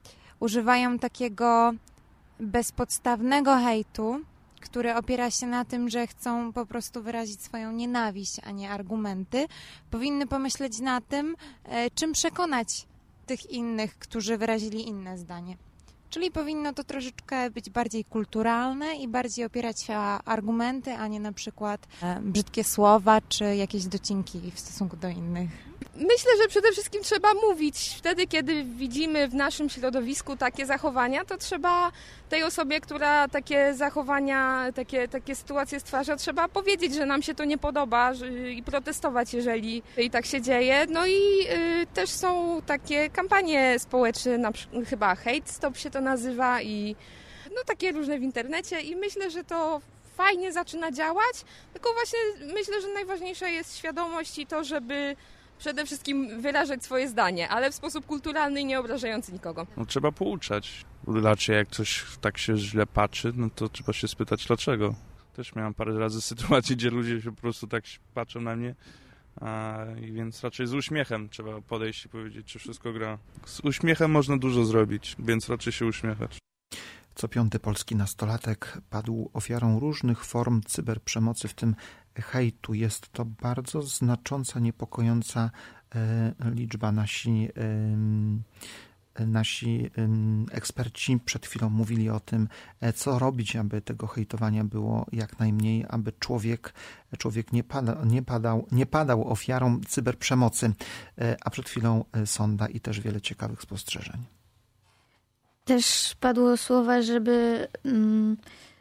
używają takiego bezpodstawnego hejtu, który opiera się na tym, że chcą po prostu wyrazić swoją nienawiść, a nie argumenty, powinny pomyśleć na tym, e, czym przekonać tych innych, którzy wyrazili inne zdanie. Czyli powinno to troszeczkę być bardziej kulturalne i bardziej opierać się o argumenty, a nie na przykład e, brzydkie słowa czy jakieś docinki w stosunku do innych. Myślę, że przede wszystkim trzeba mówić. Wtedy, kiedy widzimy w naszym środowisku takie zachowania, to trzeba tej osobie, która takie zachowania, takie, takie sytuacje stwarza, trzeba powiedzieć, że nam się to nie podoba że, i protestować, jeżeli i tak się dzieje. No i y, też są takie kampanie społeczne, na przykład, chyba Hate Stop się to nazywa i no takie różne w internecie i myślę, że to fajnie zaczyna działać, tylko właśnie myślę, że najważniejsza jest świadomość i to, żeby przede wszystkim wyrażać swoje zdanie, ale w sposób kulturalny i nie obrażający nikogo. No, trzeba pouczać. Raczej jak ktoś tak się źle patrzy, no to trzeba się spytać dlaczego. Też miałem parę razy sytuacje, gdzie ludzie się po prostu tak patrzą na mnie, a, i więc raczej z uśmiechem trzeba podejść i powiedzieć, czy wszystko gra. Z uśmiechem można dużo zrobić, więc raczej się uśmiechać. Co piąty polski nastolatek padł ofiarą różnych form cyberprzemocy, w tym hejtu. Jest to bardzo znacząca, niepokojąca e, liczba. Nasi, e, nasi e, eksperci przed chwilą mówili o tym, e, co robić, aby tego hejtowania było jak najmniej, aby człowiek, człowiek nie, pada, nie, padał, nie padał ofiarą cyberprzemocy. E, a przed chwilą Sonda i też wiele ciekawych spostrzeżeń. Też padło słowa, żeby mm,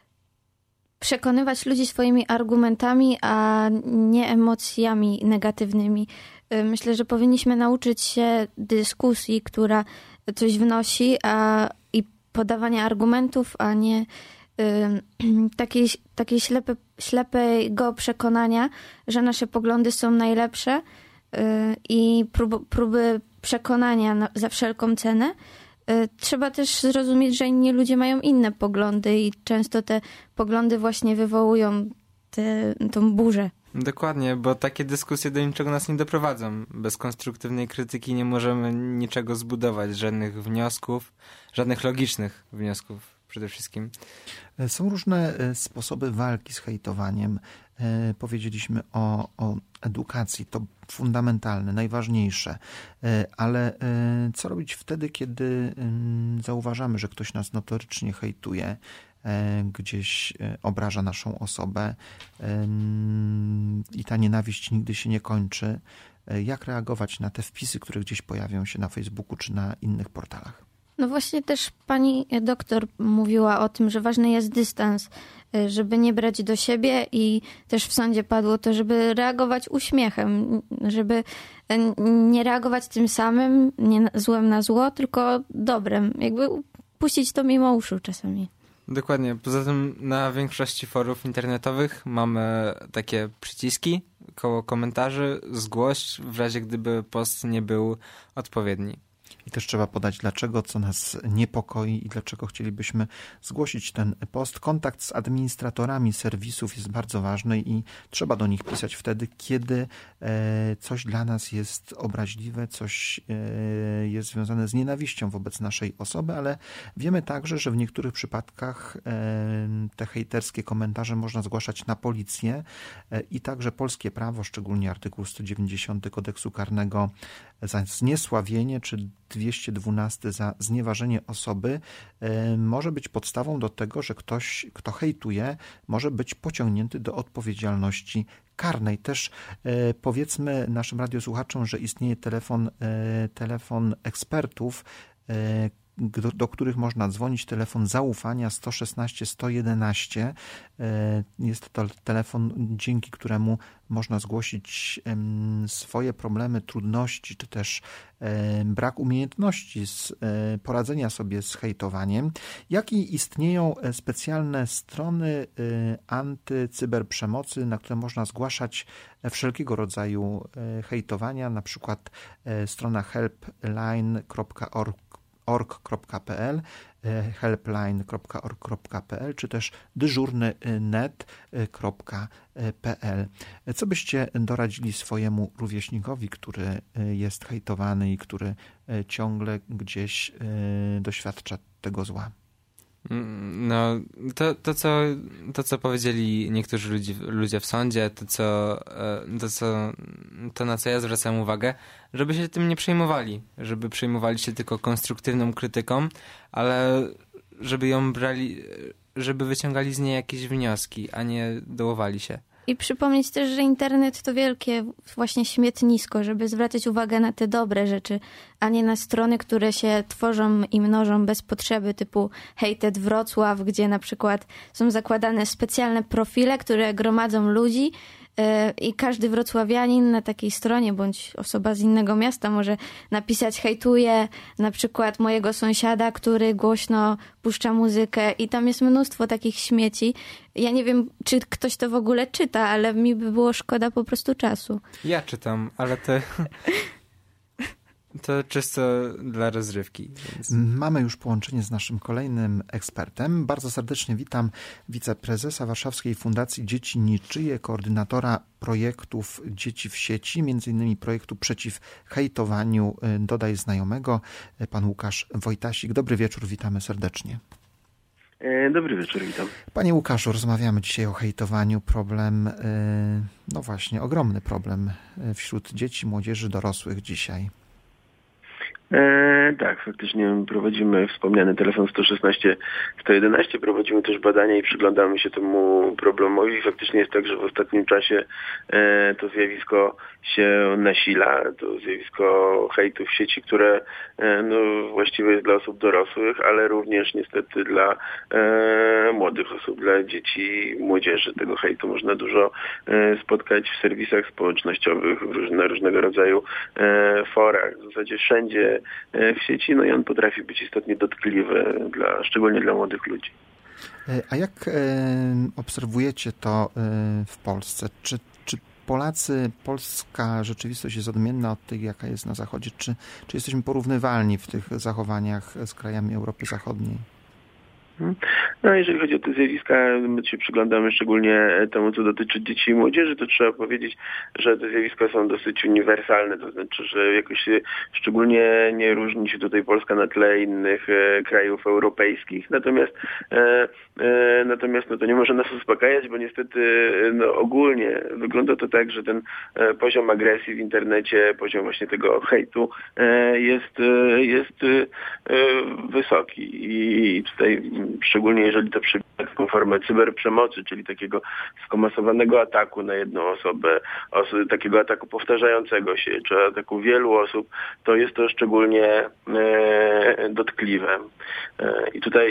przekonywać ludzi swoimi argumentami, a nie emocjami negatywnymi. Myślę, że powinniśmy nauczyć się dyskusji, która coś wnosi, a i podawania argumentów, a nie y, takiej, takiej ślepe, ślepego przekonania, że nasze poglądy są najlepsze y, i prób, próby przekonania na, za wszelką cenę. Trzeba też zrozumieć, że inni ludzie mają inne poglądy i często te poglądy właśnie wywołują te, tą burzę. Dokładnie, bo takie dyskusje do niczego nas nie doprowadzą. Bez konstruktywnej krytyki nie możemy niczego zbudować, żadnych wniosków, żadnych logicznych wniosków przede wszystkim. Są różne sposoby walki z hejtowaniem. Powiedzieliśmy o, o edukacji, to fundamentalne, najważniejsze, ale co robić wtedy, kiedy zauważamy, że ktoś nas notorycznie hejtuje, gdzieś obraża naszą osobę i ta nienawiść nigdy się nie kończy? Jak reagować na te wpisy, które gdzieś pojawią się na Facebooku czy na innych portalach? No właśnie też pani doktor mówiła o tym, że ważny jest dystans, żeby nie brać do siebie i też w sądzie padło to, żeby reagować uśmiechem, żeby nie reagować tym samym, nie złem na zło, tylko dobrem. Jakby puścić to mimo uszu czasami. Dokładnie. Poza tym na większości forów internetowych mamy takie przyciski koło komentarzy, zgłoś w razie gdyby post nie był odpowiedni. I też trzeba podać, dlaczego, co nas niepokoi i dlaczego chcielibyśmy zgłosić ten post. Kontakt z administratorami serwisów jest bardzo ważny i trzeba do nich pisać wtedy, kiedy coś dla nas jest obraźliwe, coś jest związane z nienawiścią wobec naszej osoby, ale wiemy także, że w niektórych przypadkach te hejterskie komentarze można zgłaszać na policję i także polskie prawo, szczególnie artykuł sto dziewięćdziesiąty Kodeksu Karnego za zniesławienie czy dwieście dwanaście za znieważenie osoby może być podstawą do tego, że ktoś, kto hejtuje, może być pociągnięty do odpowiedzialności karnej. Też e, powiedzmy naszym radiosłuchaczom, że istnieje telefon, e, telefon ekspertów, e, do, do których można dzwonić, telefon zaufania sto szesnaście sto jedenaście. Jest to telefon, dzięki któremu można zgłosić swoje problemy, trudności, czy też brak umiejętności z poradzenia sobie z hejtowaniem. Jak i istnieją specjalne strony antycyberprzemocy, na które można zgłaszać wszelkiego rodzaju hejtowania, na przykład strona helpline kropka org org kropka p l, helpline kropka org kropka p l, czy też dyżurny net kropka p l. Co byście doradzili swojemu rówieśnikowi, który jest hejtowany i który ciągle gdzieś doświadcza tego zła? No, to, to, co, to co powiedzieli niektórzy ludzie, ludzie w sądzie, to, co, to, co, to na co ja zwracam uwagę, żeby się tym nie przejmowali, żeby przejmowali się tylko konstruktywną krytyką, ale żeby ją brali, żeby wyciągali z niej jakieś wnioski, a nie dołowali się. I przypomnieć też, że internet to wielkie właśnie śmietnisko, żeby zwracać uwagę na te dobre rzeczy, a nie na strony, które się tworzą i mnożą bez potrzeby, typu Hated Wrocław, gdzie na przykład są zakładane specjalne profile, które gromadzą ludzi i każdy wrocławianin na takiej stronie bądź osoba z innego miasta może napisać hejtuje na przykład mojego sąsiada, który głośno puszcza muzykę i tam jest mnóstwo takich śmieci. Ja nie wiem, czy ktoś to w ogóle czyta, ale mi by było szkoda po prostu czasu. Ja czytam, ale to... To czysto dla rozrywki. Więc... Mamy już połączenie z naszym kolejnym ekspertem. Bardzo serdecznie witam wiceprezesa Warszawskiej Fundacji Dzieci Niczyje, koordynatora projektów Dzieci w sieci, między innymi projektu przeciw hejtowaniu Dodaj Znajomego, pan Łukasz Wojtasik. Dobry wieczór, witamy serdecznie. Dobry wieczór, witam. Panie Łukaszu, rozmawiamy dzisiaj o hejtowaniu. Problem, no właśnie, ogromny problem wśród dzieci, młodzieży, dorosłych dzisiaj. E, tak, faktycznie prowadzimy wspomniany telefon sto szesnaście sto jedenaście, prowadzimy też badania i przyglądamy się temu problemowi. Faktycznie jest tak, że w ostatnim czasie e, to zjawisko się nasila, to zjawisko hejtu w sieci, które e, no, właściwie jest dla osób dorosłych, ale również niestety dla e, młodych osób, dla dzieci, młodzieży. Tego hejtu można dużo e, spotkać w serwisach społecznościowych, w różne, różnego rodzaju e, forach, w zasadzie wszędzie w sieci, no i on potrafi być istotnie dotkliwy, dla, szczególnie dla młodych ludzi. A jak e, obserwujecie to e, w Polsce? Czy, czy Polacy, polska rzeczywistość jest odmienna od tej, jaka jest na Zachodzie? Czy, czy jesteśmy porównywalni w tych zachowaniach z krajami Europy Zachodniej? No, jeżeli chodzi o te zjawiska, my się przyglądamy szczególnie temu, co dotyczy dzieci i młodzieży, to trzeba powiedzieć, że te zjawiska są dosyć uniwersalne, to znaczy, że jakoś się szczególnie nie różni się tutaj Polska na tle innych e, krajów europejskich, natomiast e, e, natomiast no, to nie może nas uspokajać, bo niestety no, ogólnie wygląda to tak, że ten e, poziom agresji w internecie, poziom właśnie tego hejtu e, jest, e, jest e, wysoki i tutaj szczególnie jeżeli to przybiera taką formę cyberprzemocy, czyli takiego skomasowanego ataku na jedną osobę, oso- takiego ataku powtarzającego się, czy ataku wielu osób, to jest to szczególnie e, dotkliwe. E, I tutaj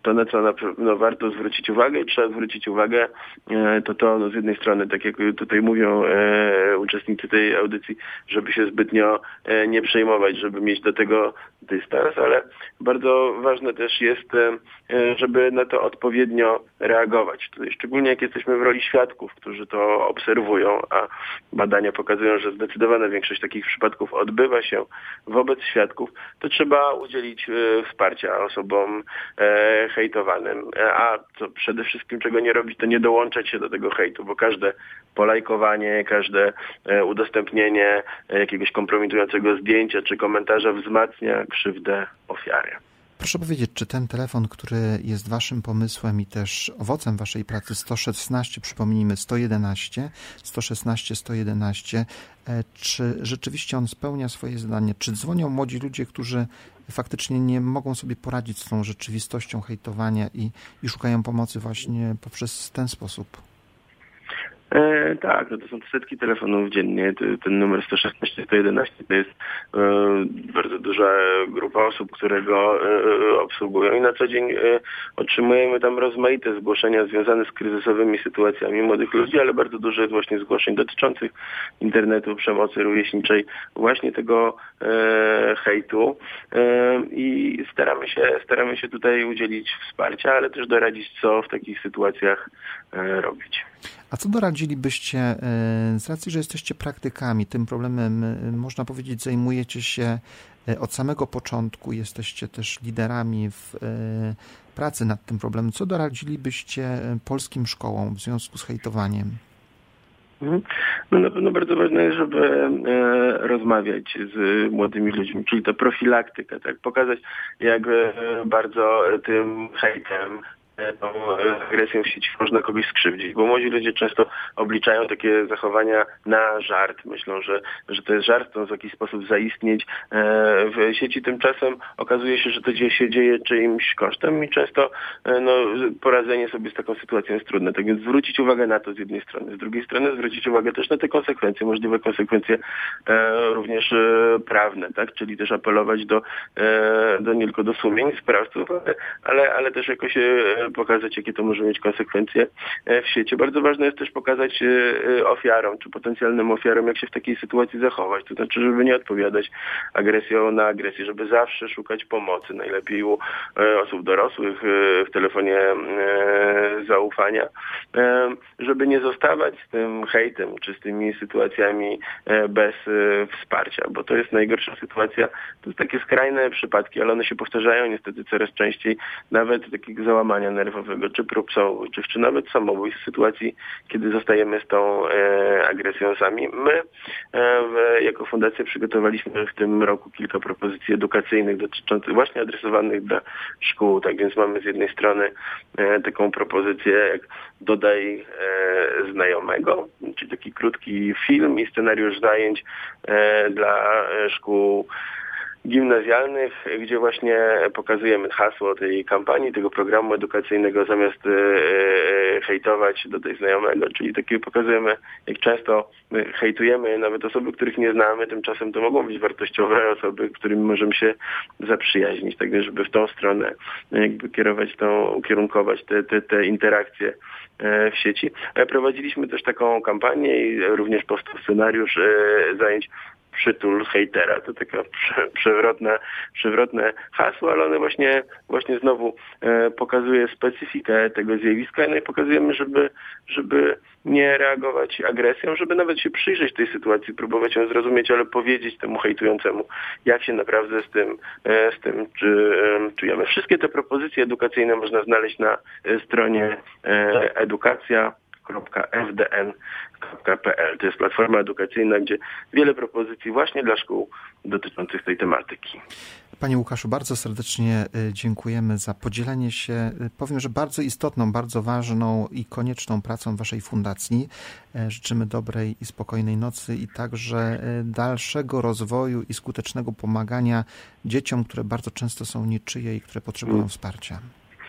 to na co na pewno warto zwrócić uwagę i trzeba zwrócić uwagę, to to no z jednej strony, tak jak tutaj mówią e, uczestnicy tej audycji, żeby się zbytnio e, nie przejmować, żeby mieć do tego dystans, ale bardzo ważne też jest, e, żeby na to odpowiednio reagować. Tutaj szczególnie jak jesteśmy w roli świadków, którzy to obserwują, a badania pokazują, że zdecydowana większość takich przypadków odbywa się wobec świadków, to trzeba udzielić e, wsparcia osobom e, hejtowanym, a co przede wszystkim czego nie robić, to nie dołączać się do tego hejtu, bo każde polajkowanie, każde e, udostępnienie jakiegoś kompromitującego zdjęcia czy komentarza wzmacnia krzywdę ofiary. Proszę powiedzieć, czy ten telefon, który jest waszym pomysłem i też owocem waszej pracy sto szesnaście, przypomnijmy sto jedenaście, sto szesnaście, sto jedenaście, czy rzeczywiście on spełnia swoje zadanie? Czy dzwonią młodzi ludzie, którzy faktycznie nie mogą sobie poradzić z tą rzeczywistością hejtowania i, i szukają pomocy właśnie poprzez ten sposób? E, tak, no to są setki telefonów dziennie. Ten numer sto szesnaście, sto jedenaście to jest e, bardzo duża grupa osób, które go e, obsługują i na co dzień e, otrzymujemy tam rozmaite zgłoszenia związane z kryzysowymi sytuacjami młodych ludzi, ale bardzo dużo jest właśnie zgłoszeń dotyczących internetu, przemocy rówieśniczej, właśnie tego e, hejtu e, i staramy się, staramy się tutaj udzielić wsparcia, ale też doradzić, co w takich sytuacjach e, robić. A co doradzilibyście, z racji, że jesteście praktykami, tym problemem, można powiedzieć, zajmujecie się od samego początku, jesteście też liderami w pracy nad tym problemem. Co doradzilibyście polskim szkołom w związku z hejtowaniem? No na pewno bardzo ważne jest, żeby e, rozmawiać z młodymi ludźmi, czyli ta profilaktyka, tak, pokazać jak e, bardzo tym hejtem, tą agresją w sieci można kogoś skrzywdzić, bo młodzi ludzie często obliczają takie zachowania na żart. Myślą, że, że to jest żart, to w jakiś sposób zaistnieć w sieci. Tymczasem okazuje się, że to się dzieje czyimś kosztem i często no, poradzenie sobie z taką sytuacją jest trudne. Tak więc zwrócić uwagę na to z jednej strony. Z drugiej strony zwrócić uwagę też na te konsekwencje, możliwe konsekwencje również prawne, tak? Czyli też apelować do, do nie tylko do sumień sprawców, ale, ale też jakoś pokazać, jakie to może mieć konsekwencje w sieci. Bardzo ważne jest też pokazać ofiarom, czy potencjalnym ofiarom, jak się w takiej sytuacji zachować. To znaczy, żeby nie odpowiadać agresją na agresję, żeby zawsze szukać pomocy. Najlepiej u osób dorosłych w telefonie zaufania, żeby nie zostawać z tym hejtem, czy z tymi sytuacjami bez wsparcia, bo to jest najgorsza sytuacja. To jest takie skrajne przypadki, ale one się powtarzają niestety coraz częściej, nawet takiego załamania nerwowego, czy prób samobójczych, czy nawet samobójstw w sytuacji, kiedy zostajemy z tą e, agresją sami. My e, w, jako fundacja przygotowaliśmy w tym roku kilka propozycji edukacyjnych dotyczących właśnie adresowanych dla szkół. Tak więc mamy z jednej strony e, taką propozycję jak dodaj e, znajomego, czyli taki krótki film i scenariusz zajęć e, dla szkół gimnazjalnych, gdzie właśnie pokazujemy hasło tej kampanii, tego programu edukacyjnego, zamiast e, hejtować do tej znajomego, czyli takie pokazujemy, jak często hejtujemy nawet osoby, których nie znamy, tymczasem to mogą być wartościowe osoby, którymi możemy się zaprzyjaźnić, tak żeby w tą stronę jakby kierować tą, ukierunkować te, te, te interakcje w sieci. Prowadziliśmy też taką kampanię i również powstał scenariusz zajęć Przytul hejtera. To taka przewrotne, przewrotne hasło, ale one właśnie, właśnie znowu e, pokazuje specyfikę tego zjawiska. No i pokazujemy, żeby, żeby nie reagować agresją, żeby nawet się przyjrzeć tej sytuacji, próbować ją zrozumieć, ale powiedzieć temu hejtującemu, jak się naprawdę z tym, e, z tym czy, e, czujemy. Wszystkie te propozycje edukacyjne można znaleźć na stronie e, edukacja kropka f d n kropka p l. To jest platforma edukacyjna, gdzie wiele propozycji właśnie dla szkół dotyczących tej tematyki. Panie Łukaszu, bardzo serdecznie dziękujemy za podzielenie się, powiem, że bardzo istotną, bardzo ważną i konieczną pracą waszej fundacji. Życzymy dobrej i spokojnej nocy i także dalszego rozwoju i skutecznego pomagania dzieciom, które bardzo często są niczyje i które potrzebują wsparcia.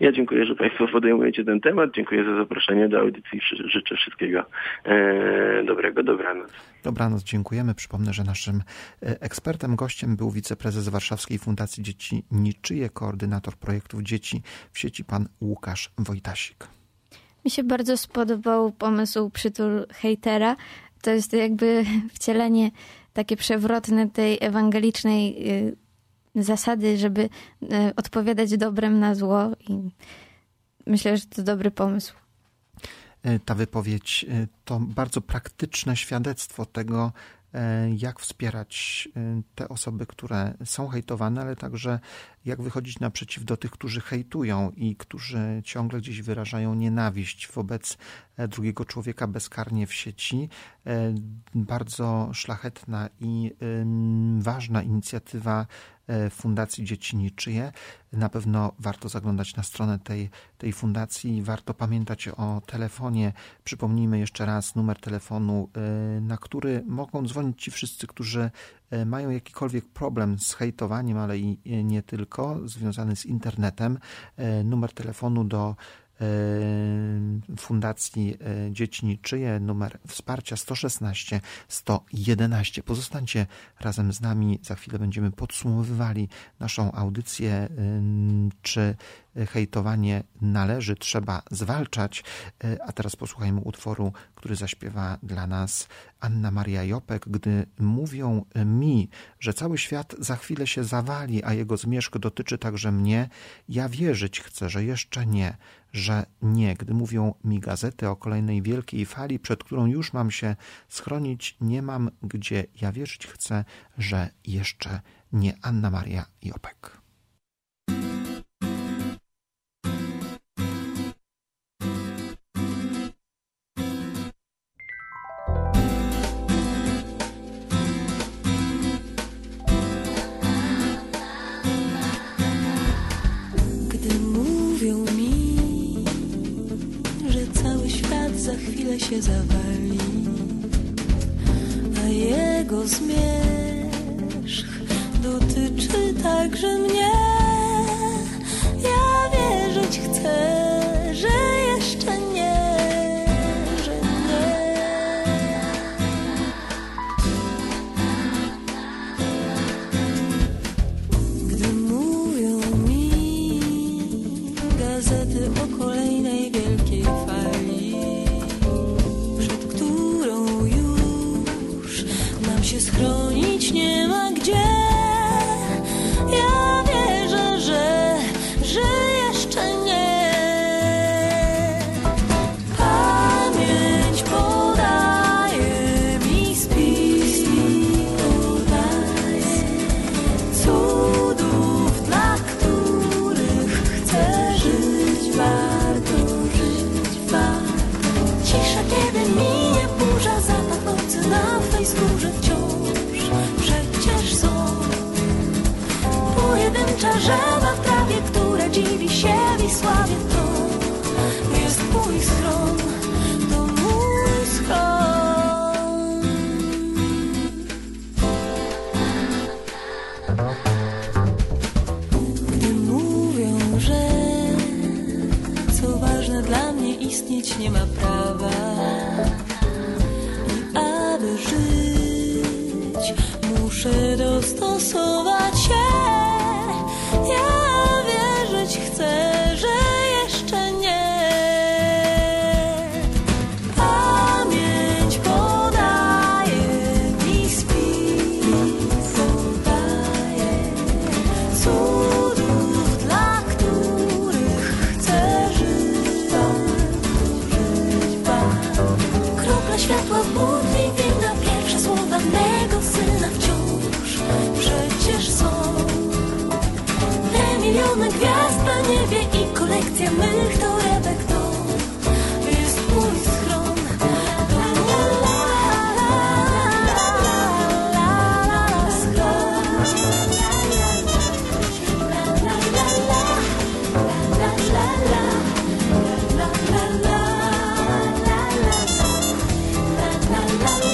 Ja dziękuję, że Państwo podejmujecie ten temat. Dziękuję za zaproszenie do audycji. Życzę wszystkiego e, dobrego. Dobranoc. Dobranoc, dziękujemy. Przypomnę, że naszym ekspertem, gościem był wiceprezes Warszawskiej Fundacji Dzieci Niczyje, koordynator projektów Dzieci w sieci, pan Łukasz Wojtasik. Mi się bardzo spodobał pomysł Przytul hejtera. To jest jakby wcielenie takie przewrotne tej ewangelicznej zasady, żeby odpowiadać dobrem na zło, i myślę, że to dobry pomysł. Ta wypowiedź to bardzo praktyczne świadectwo tego, jak wspierać te osoby, które są hejtowane, ale także jak wychodzić naprzeciw do tych, którzy hejtują i którzy ciągle gdzieś wyrażają nienawiść wobec drugiego człowieka bezkarnie w sieci. Bardzo szlachetna i ważna inicjatywa Fundacji Dzieci Niczyje. Na pewno warto zaglądać na stronę tej, tej fundacji. Warto pamiętać o telefonie. Przypomnijmy jeszcze raz numer telefonu, na który mogą dzwonić ci wszyscy, którzy mają jakikolwiek problem z hejtowaniem, ale i nie tylko, związany z internetem. Numer telefonu do Fundacji Dzieci Niczyje, numer wsparcia sto szesnaście sto jedenaście. Pozostańcie razem z nami, za chwilę będziemy podsumowywali naszą audycję, czy hejtowanie należy, trzeba zwalczać. A teraz posłuchajmy utworu, który zaśpiewa dla nas Anna Maria Jopek. Gdy mówią mi, że cały świat za chwilę się zawali, a jego zmierzch dotyczy także mnie, ja wierzyć chcę, że jeszcze nie, że nie. Gdy mówią mi gazety o kolejnej wielkiej fali, przed którą już mam się schronić, nie mam gdzie. Ja wierzyć chcę, że jeszcze nie. Anna Maria Jopek. Za chwilę się zawali, a jego zmierzch dotyczy także mnie. Ja wierzyć chcę, że jeszcze nie, że nie. Gdy mówią mi gazety o kolejnej wielkiej fali, się schronić nie ma gdzie. Ja wierzę, że, że jeszcze nie. Pamięć podaje mi spis, podaje cudów, dla których chcę żyć, warto żyć, warto. Cisza, kiedy minie burza, zapach nocy na twej skórze wciąż. Przecież są pojedyncza żaba w trawie, która dziwi się Wisławie. To jest mój schron, to mój schron. Gdy mówią, że co ważne dla mnie istnieć nie ma prawa, i aby żyć muszę dostosować się. Ja wierzyć chcę, że jeszcze nie. Pamięć podaje mi spis, podaje cudów, dla których chcę żyć, żyć, warto. Kropla światła w butli winna, pierwsze słowa mego syna wciąż przecież są. Te miliony gwiazd na niebie i kolekcja mych torebek, to jest mój schron. La la la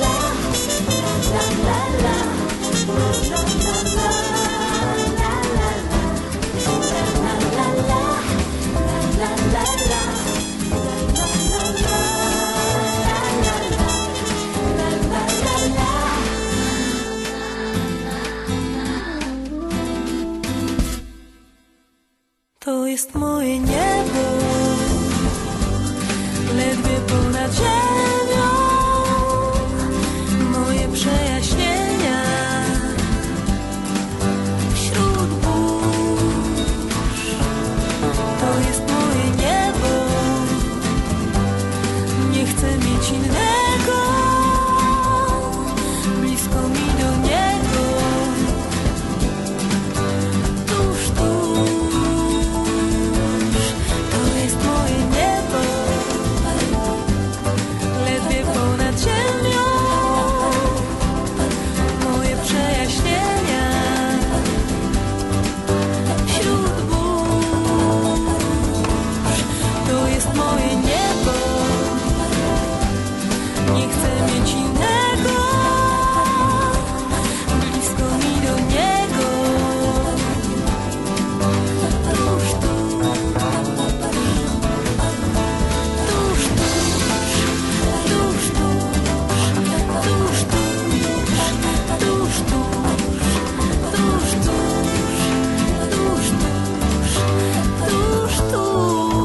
jest moje niebo, ledwie ponad ziemią, moje przejaśnienia wśród burz. To jest moje niebo, nie chcę mieć innego, blisko mi do niego, tuż, tuż. To jest moje niebo, ledwie ponad ziemią, moje przejaśnienia wśród burz. To jest moje niebo, nie chcę mieć innego, blisko mi do niego, tuż, tuż, tuż, tuż, tuż, tuż, tuż, tuż, tuż, tuż, tuż, tuż, tuż, tuż, tuż, tuż.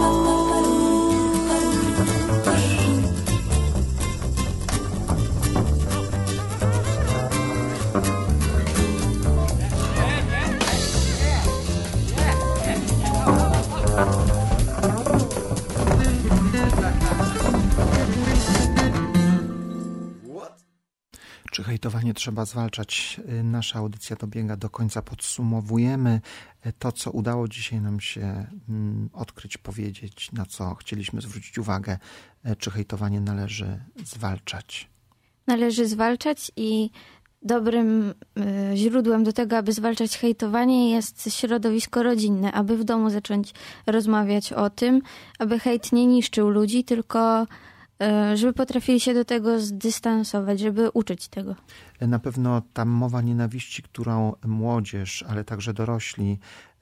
Czy hejtowanie trzeba zwalczać? Nasza audycja dobiega do końca. Podsumowujemy to, co udało dzisiaj nam się odkryć, powiedzieć, na co chcieliśmy zwrócić uwagę. Czy hejtowanie należy zwalczać? Należy zwalczać i dobrym y, źródłem do tego, aby zwalczać hejtowanie, jest środowisko rodzinne, aby w domu zacząć rozmawiać o tym, aby hejt nie niszczył ludzi, tylko y, żeby potrafili się do tego zdystansować, żeby uczyć tego. Na pewno ta mowa nienawiści, którą młodzież, ale także dorośli,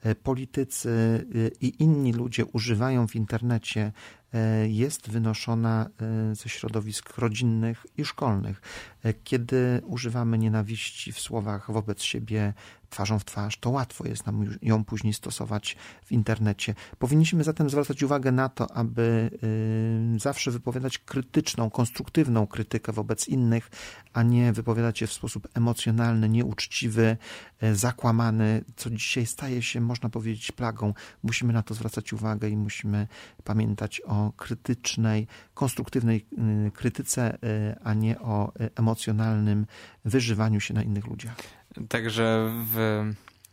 politycy i inni ludzie używają w internecie, jest wynoszona ze środowisk rodzinnych i szkolnych. Kiedy używamy nienawiści w słowach wobec siebie twarzą w twarz, to łatwo jest nam ją później stosować w internecie. Powinniśmy zatem zwracać uwagę na to, aby zawsze wypowiadać krytyczną, konstruktywną krytykę wobec innych, a nie wypowiadać się w sposób emocjonalny, nieuczciwy, zakłamany, co dzisiaj staje się, można powiedzieć, plagą. Musimy na to zwracać uwagę i musimy pamiętać o krytycznej, konstruktywnej krytyce, a nie o emocjonalnym wyżywaniu się na innych ludziach. Także w,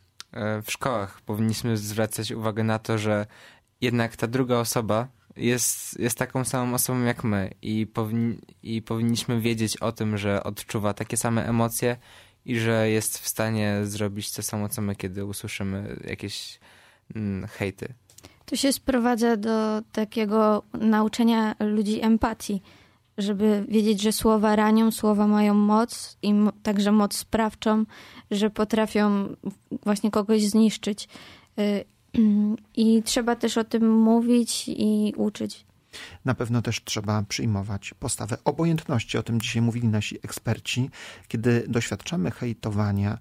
w szkołach powinniśmy zwracać uwagę na to, że jednak ta druga osoba jest, jest taką samą osobą jak my i, powin, i powinniśmy wiedzieć o tym, że odczuwa takie same emocje i że jest w stanie zrobić to samo, co my, kiedy usłyszymy jakieś mm, hejty. To się sprowadza do takiego nauczenia ludzi empatii, żeby wiedzieć, że słowa ranią, słowa mają moc i mo- także moc sprawczą, że potrafią właśnie kogoś zniszczyć. Y- I trzeba też o tym mówić i uczyć. Na pewno też trzeba przyjmować postawę obojętności. O tym dzisiaj mówili nasi eksperci. Kiedy doświadczamy hejtowania,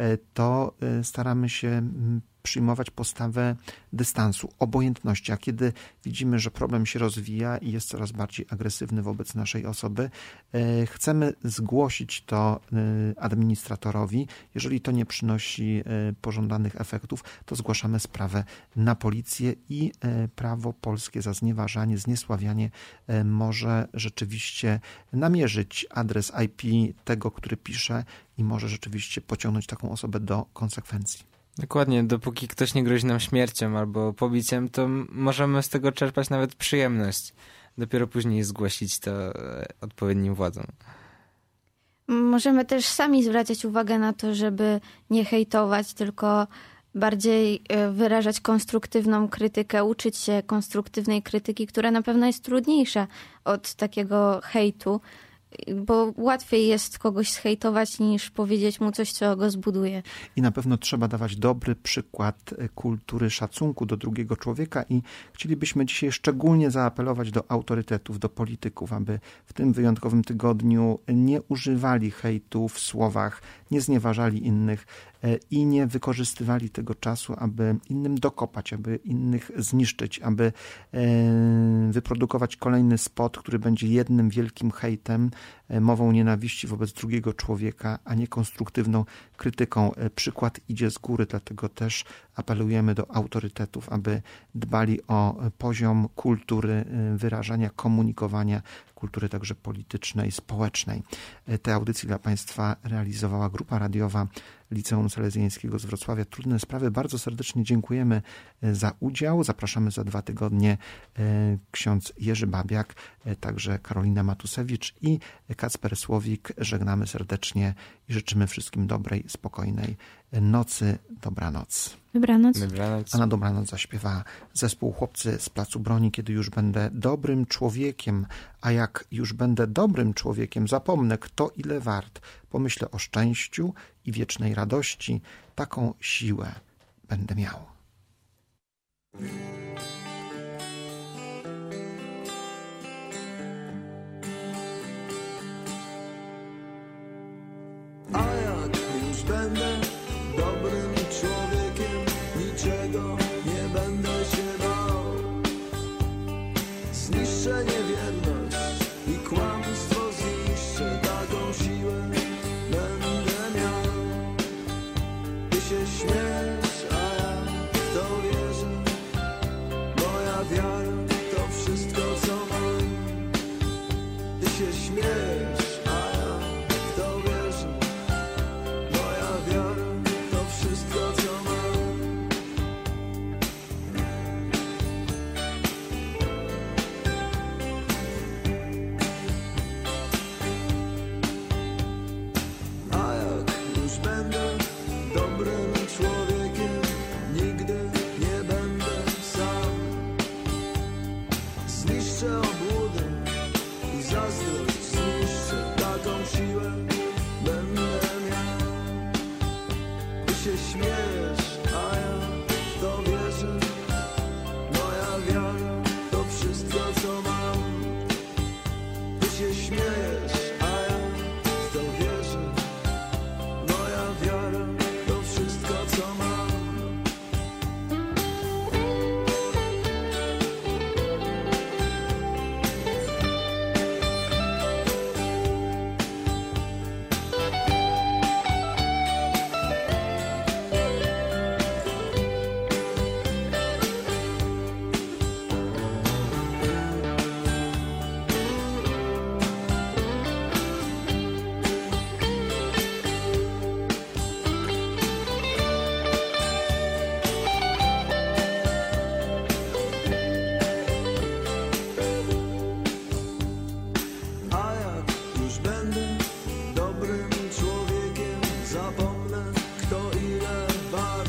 to staramy się przyjmować postawę dystansu, obojętności, a kiedy widzimy, że problem się rozwija i jest coraz bardziej agresywny wobec naszej osoby, chcemy zgłosić to administratorowi. Jeżeli to nie przynosi pożądanych efektów, to zgłaszamy sprawę na policję i prawo polskie za znieważanie, zniesławianie może rzeczywiście namierzyć adres I P tego, który pisze i może rzeczywiście pociągnąć taką osobę do konsekwencji. Dokładnie, dopóki ktoś nie grozi nam śmiercią albo pobiciem, to możemy z tego czerpać nawet przyjemność. Dopiero później zgłosić to odpowiednim władzom. Możemy też sami zwracać uwagę na to, żeby nie hejtować, tylko bardziej wyrażać konstruktywną krytykę, uczyć się konstruktywnej krytyki, która na pewno jest trudniejsza od takiego hejtu, bo łatwiej jest kogoś zhejtować niż powiedzieć mu coś, co go zbuduje. I na pewno trzeba dawać dobry przykład kultury szacunku do drugiego człowieka i chcielibyśmy dzisiaj szczególnie zaapelować do autorytetów, do polityków, aby w tym wyjątkowym tygodniu nie używali hejtu w słowach, nie znieważali innych, i nie wykorzystywali tego czasu, aby innym dokopać, aby innych zniszczyć, aby wyprodukować kolejny spot, który będzie jednym wielkim hejtem, mową nienawiści wobec drugiego człowieka, a nie konstruktywną krytyką. Przykład idzie z góry, dlatego też apelujemy do autorytetów, aby dbali o poziom kultury wyrażania, komunikowania, kultury także politycznej, społecznej. Te audycje dla Państwa realizowała grupa radiowa Liceum Salezjańskiego z Wrocławia. Trudne sprawy. Bardzo serdecznie dziękujemy za udział. Zapraszamy za dwa tygodnie ksiądz Jerzy Babiak, także Karolina Matusewicz i Kacper Słowik. Żegnamy serdecznie i życzymy wszystkim dobrej, spokojnej nocy. Dobranoc. Dobranoc. Dobranoc. A na dobranoc zaśpiewa zespół Chłopcy z Placu Broni, kiedy już będę dobrym człowiekiem, a jak już będę dobrym człowiekiem, zapomnę kto ile wart, pomyślę o szczęściu i wiecznej radości, taką siłę będę miał. A jak już będę dobrym człowiekiem, niczego nie będę się bał. Zniszczę niewierność i kłamstwo zniszczę, taką siłę będę miał. Ty się śmiesz, a ja w to wierzę. Moja wiara to wszystko, co mam. Ty się śmiesz, a ja w to wierzę. Moja wiara to wszystko, co mam. A jak już będę dobrym człowiekiem, nigdy nie będę sam. Zniszczę obłudę i zazdrość, zniszczę, taką siłę będę miał. Ty się śmiesz, a ja w to wierzę. Moja wiara to wszystko, co mam. Ty się śmiejesz, a ja w to wierzę. Moja wiara to wszystko, co mam. A jak już będę dobrym człowiekiem, zapomnę kto ile wart.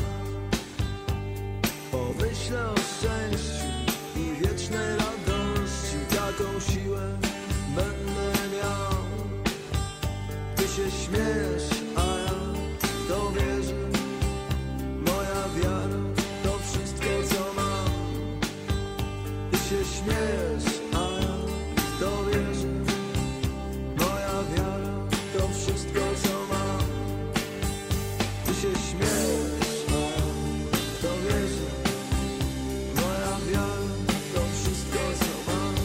Pomyślę o szczęściu i wiecznej radości, taką siłę będę miał. Ty się śmiejesz, a ja w to wierzę. Moja wiara to wszystko, co mam. Ty się śmiejesz, a ja w to wierzę. Moja wiara to wszystko, co mam. Ty się śmiejesz, a ja w to wierzę. Moja wiara to wszystko, co mam.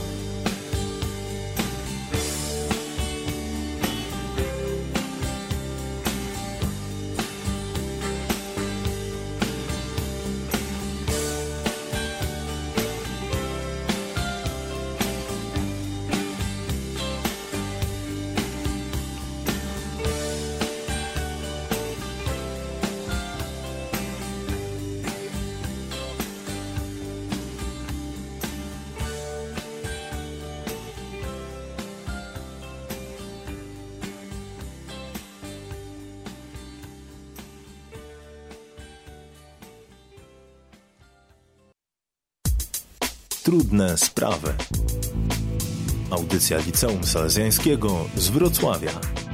Trudne sprawy. Audycja Liceum Salezjańskiego z Wrocławia.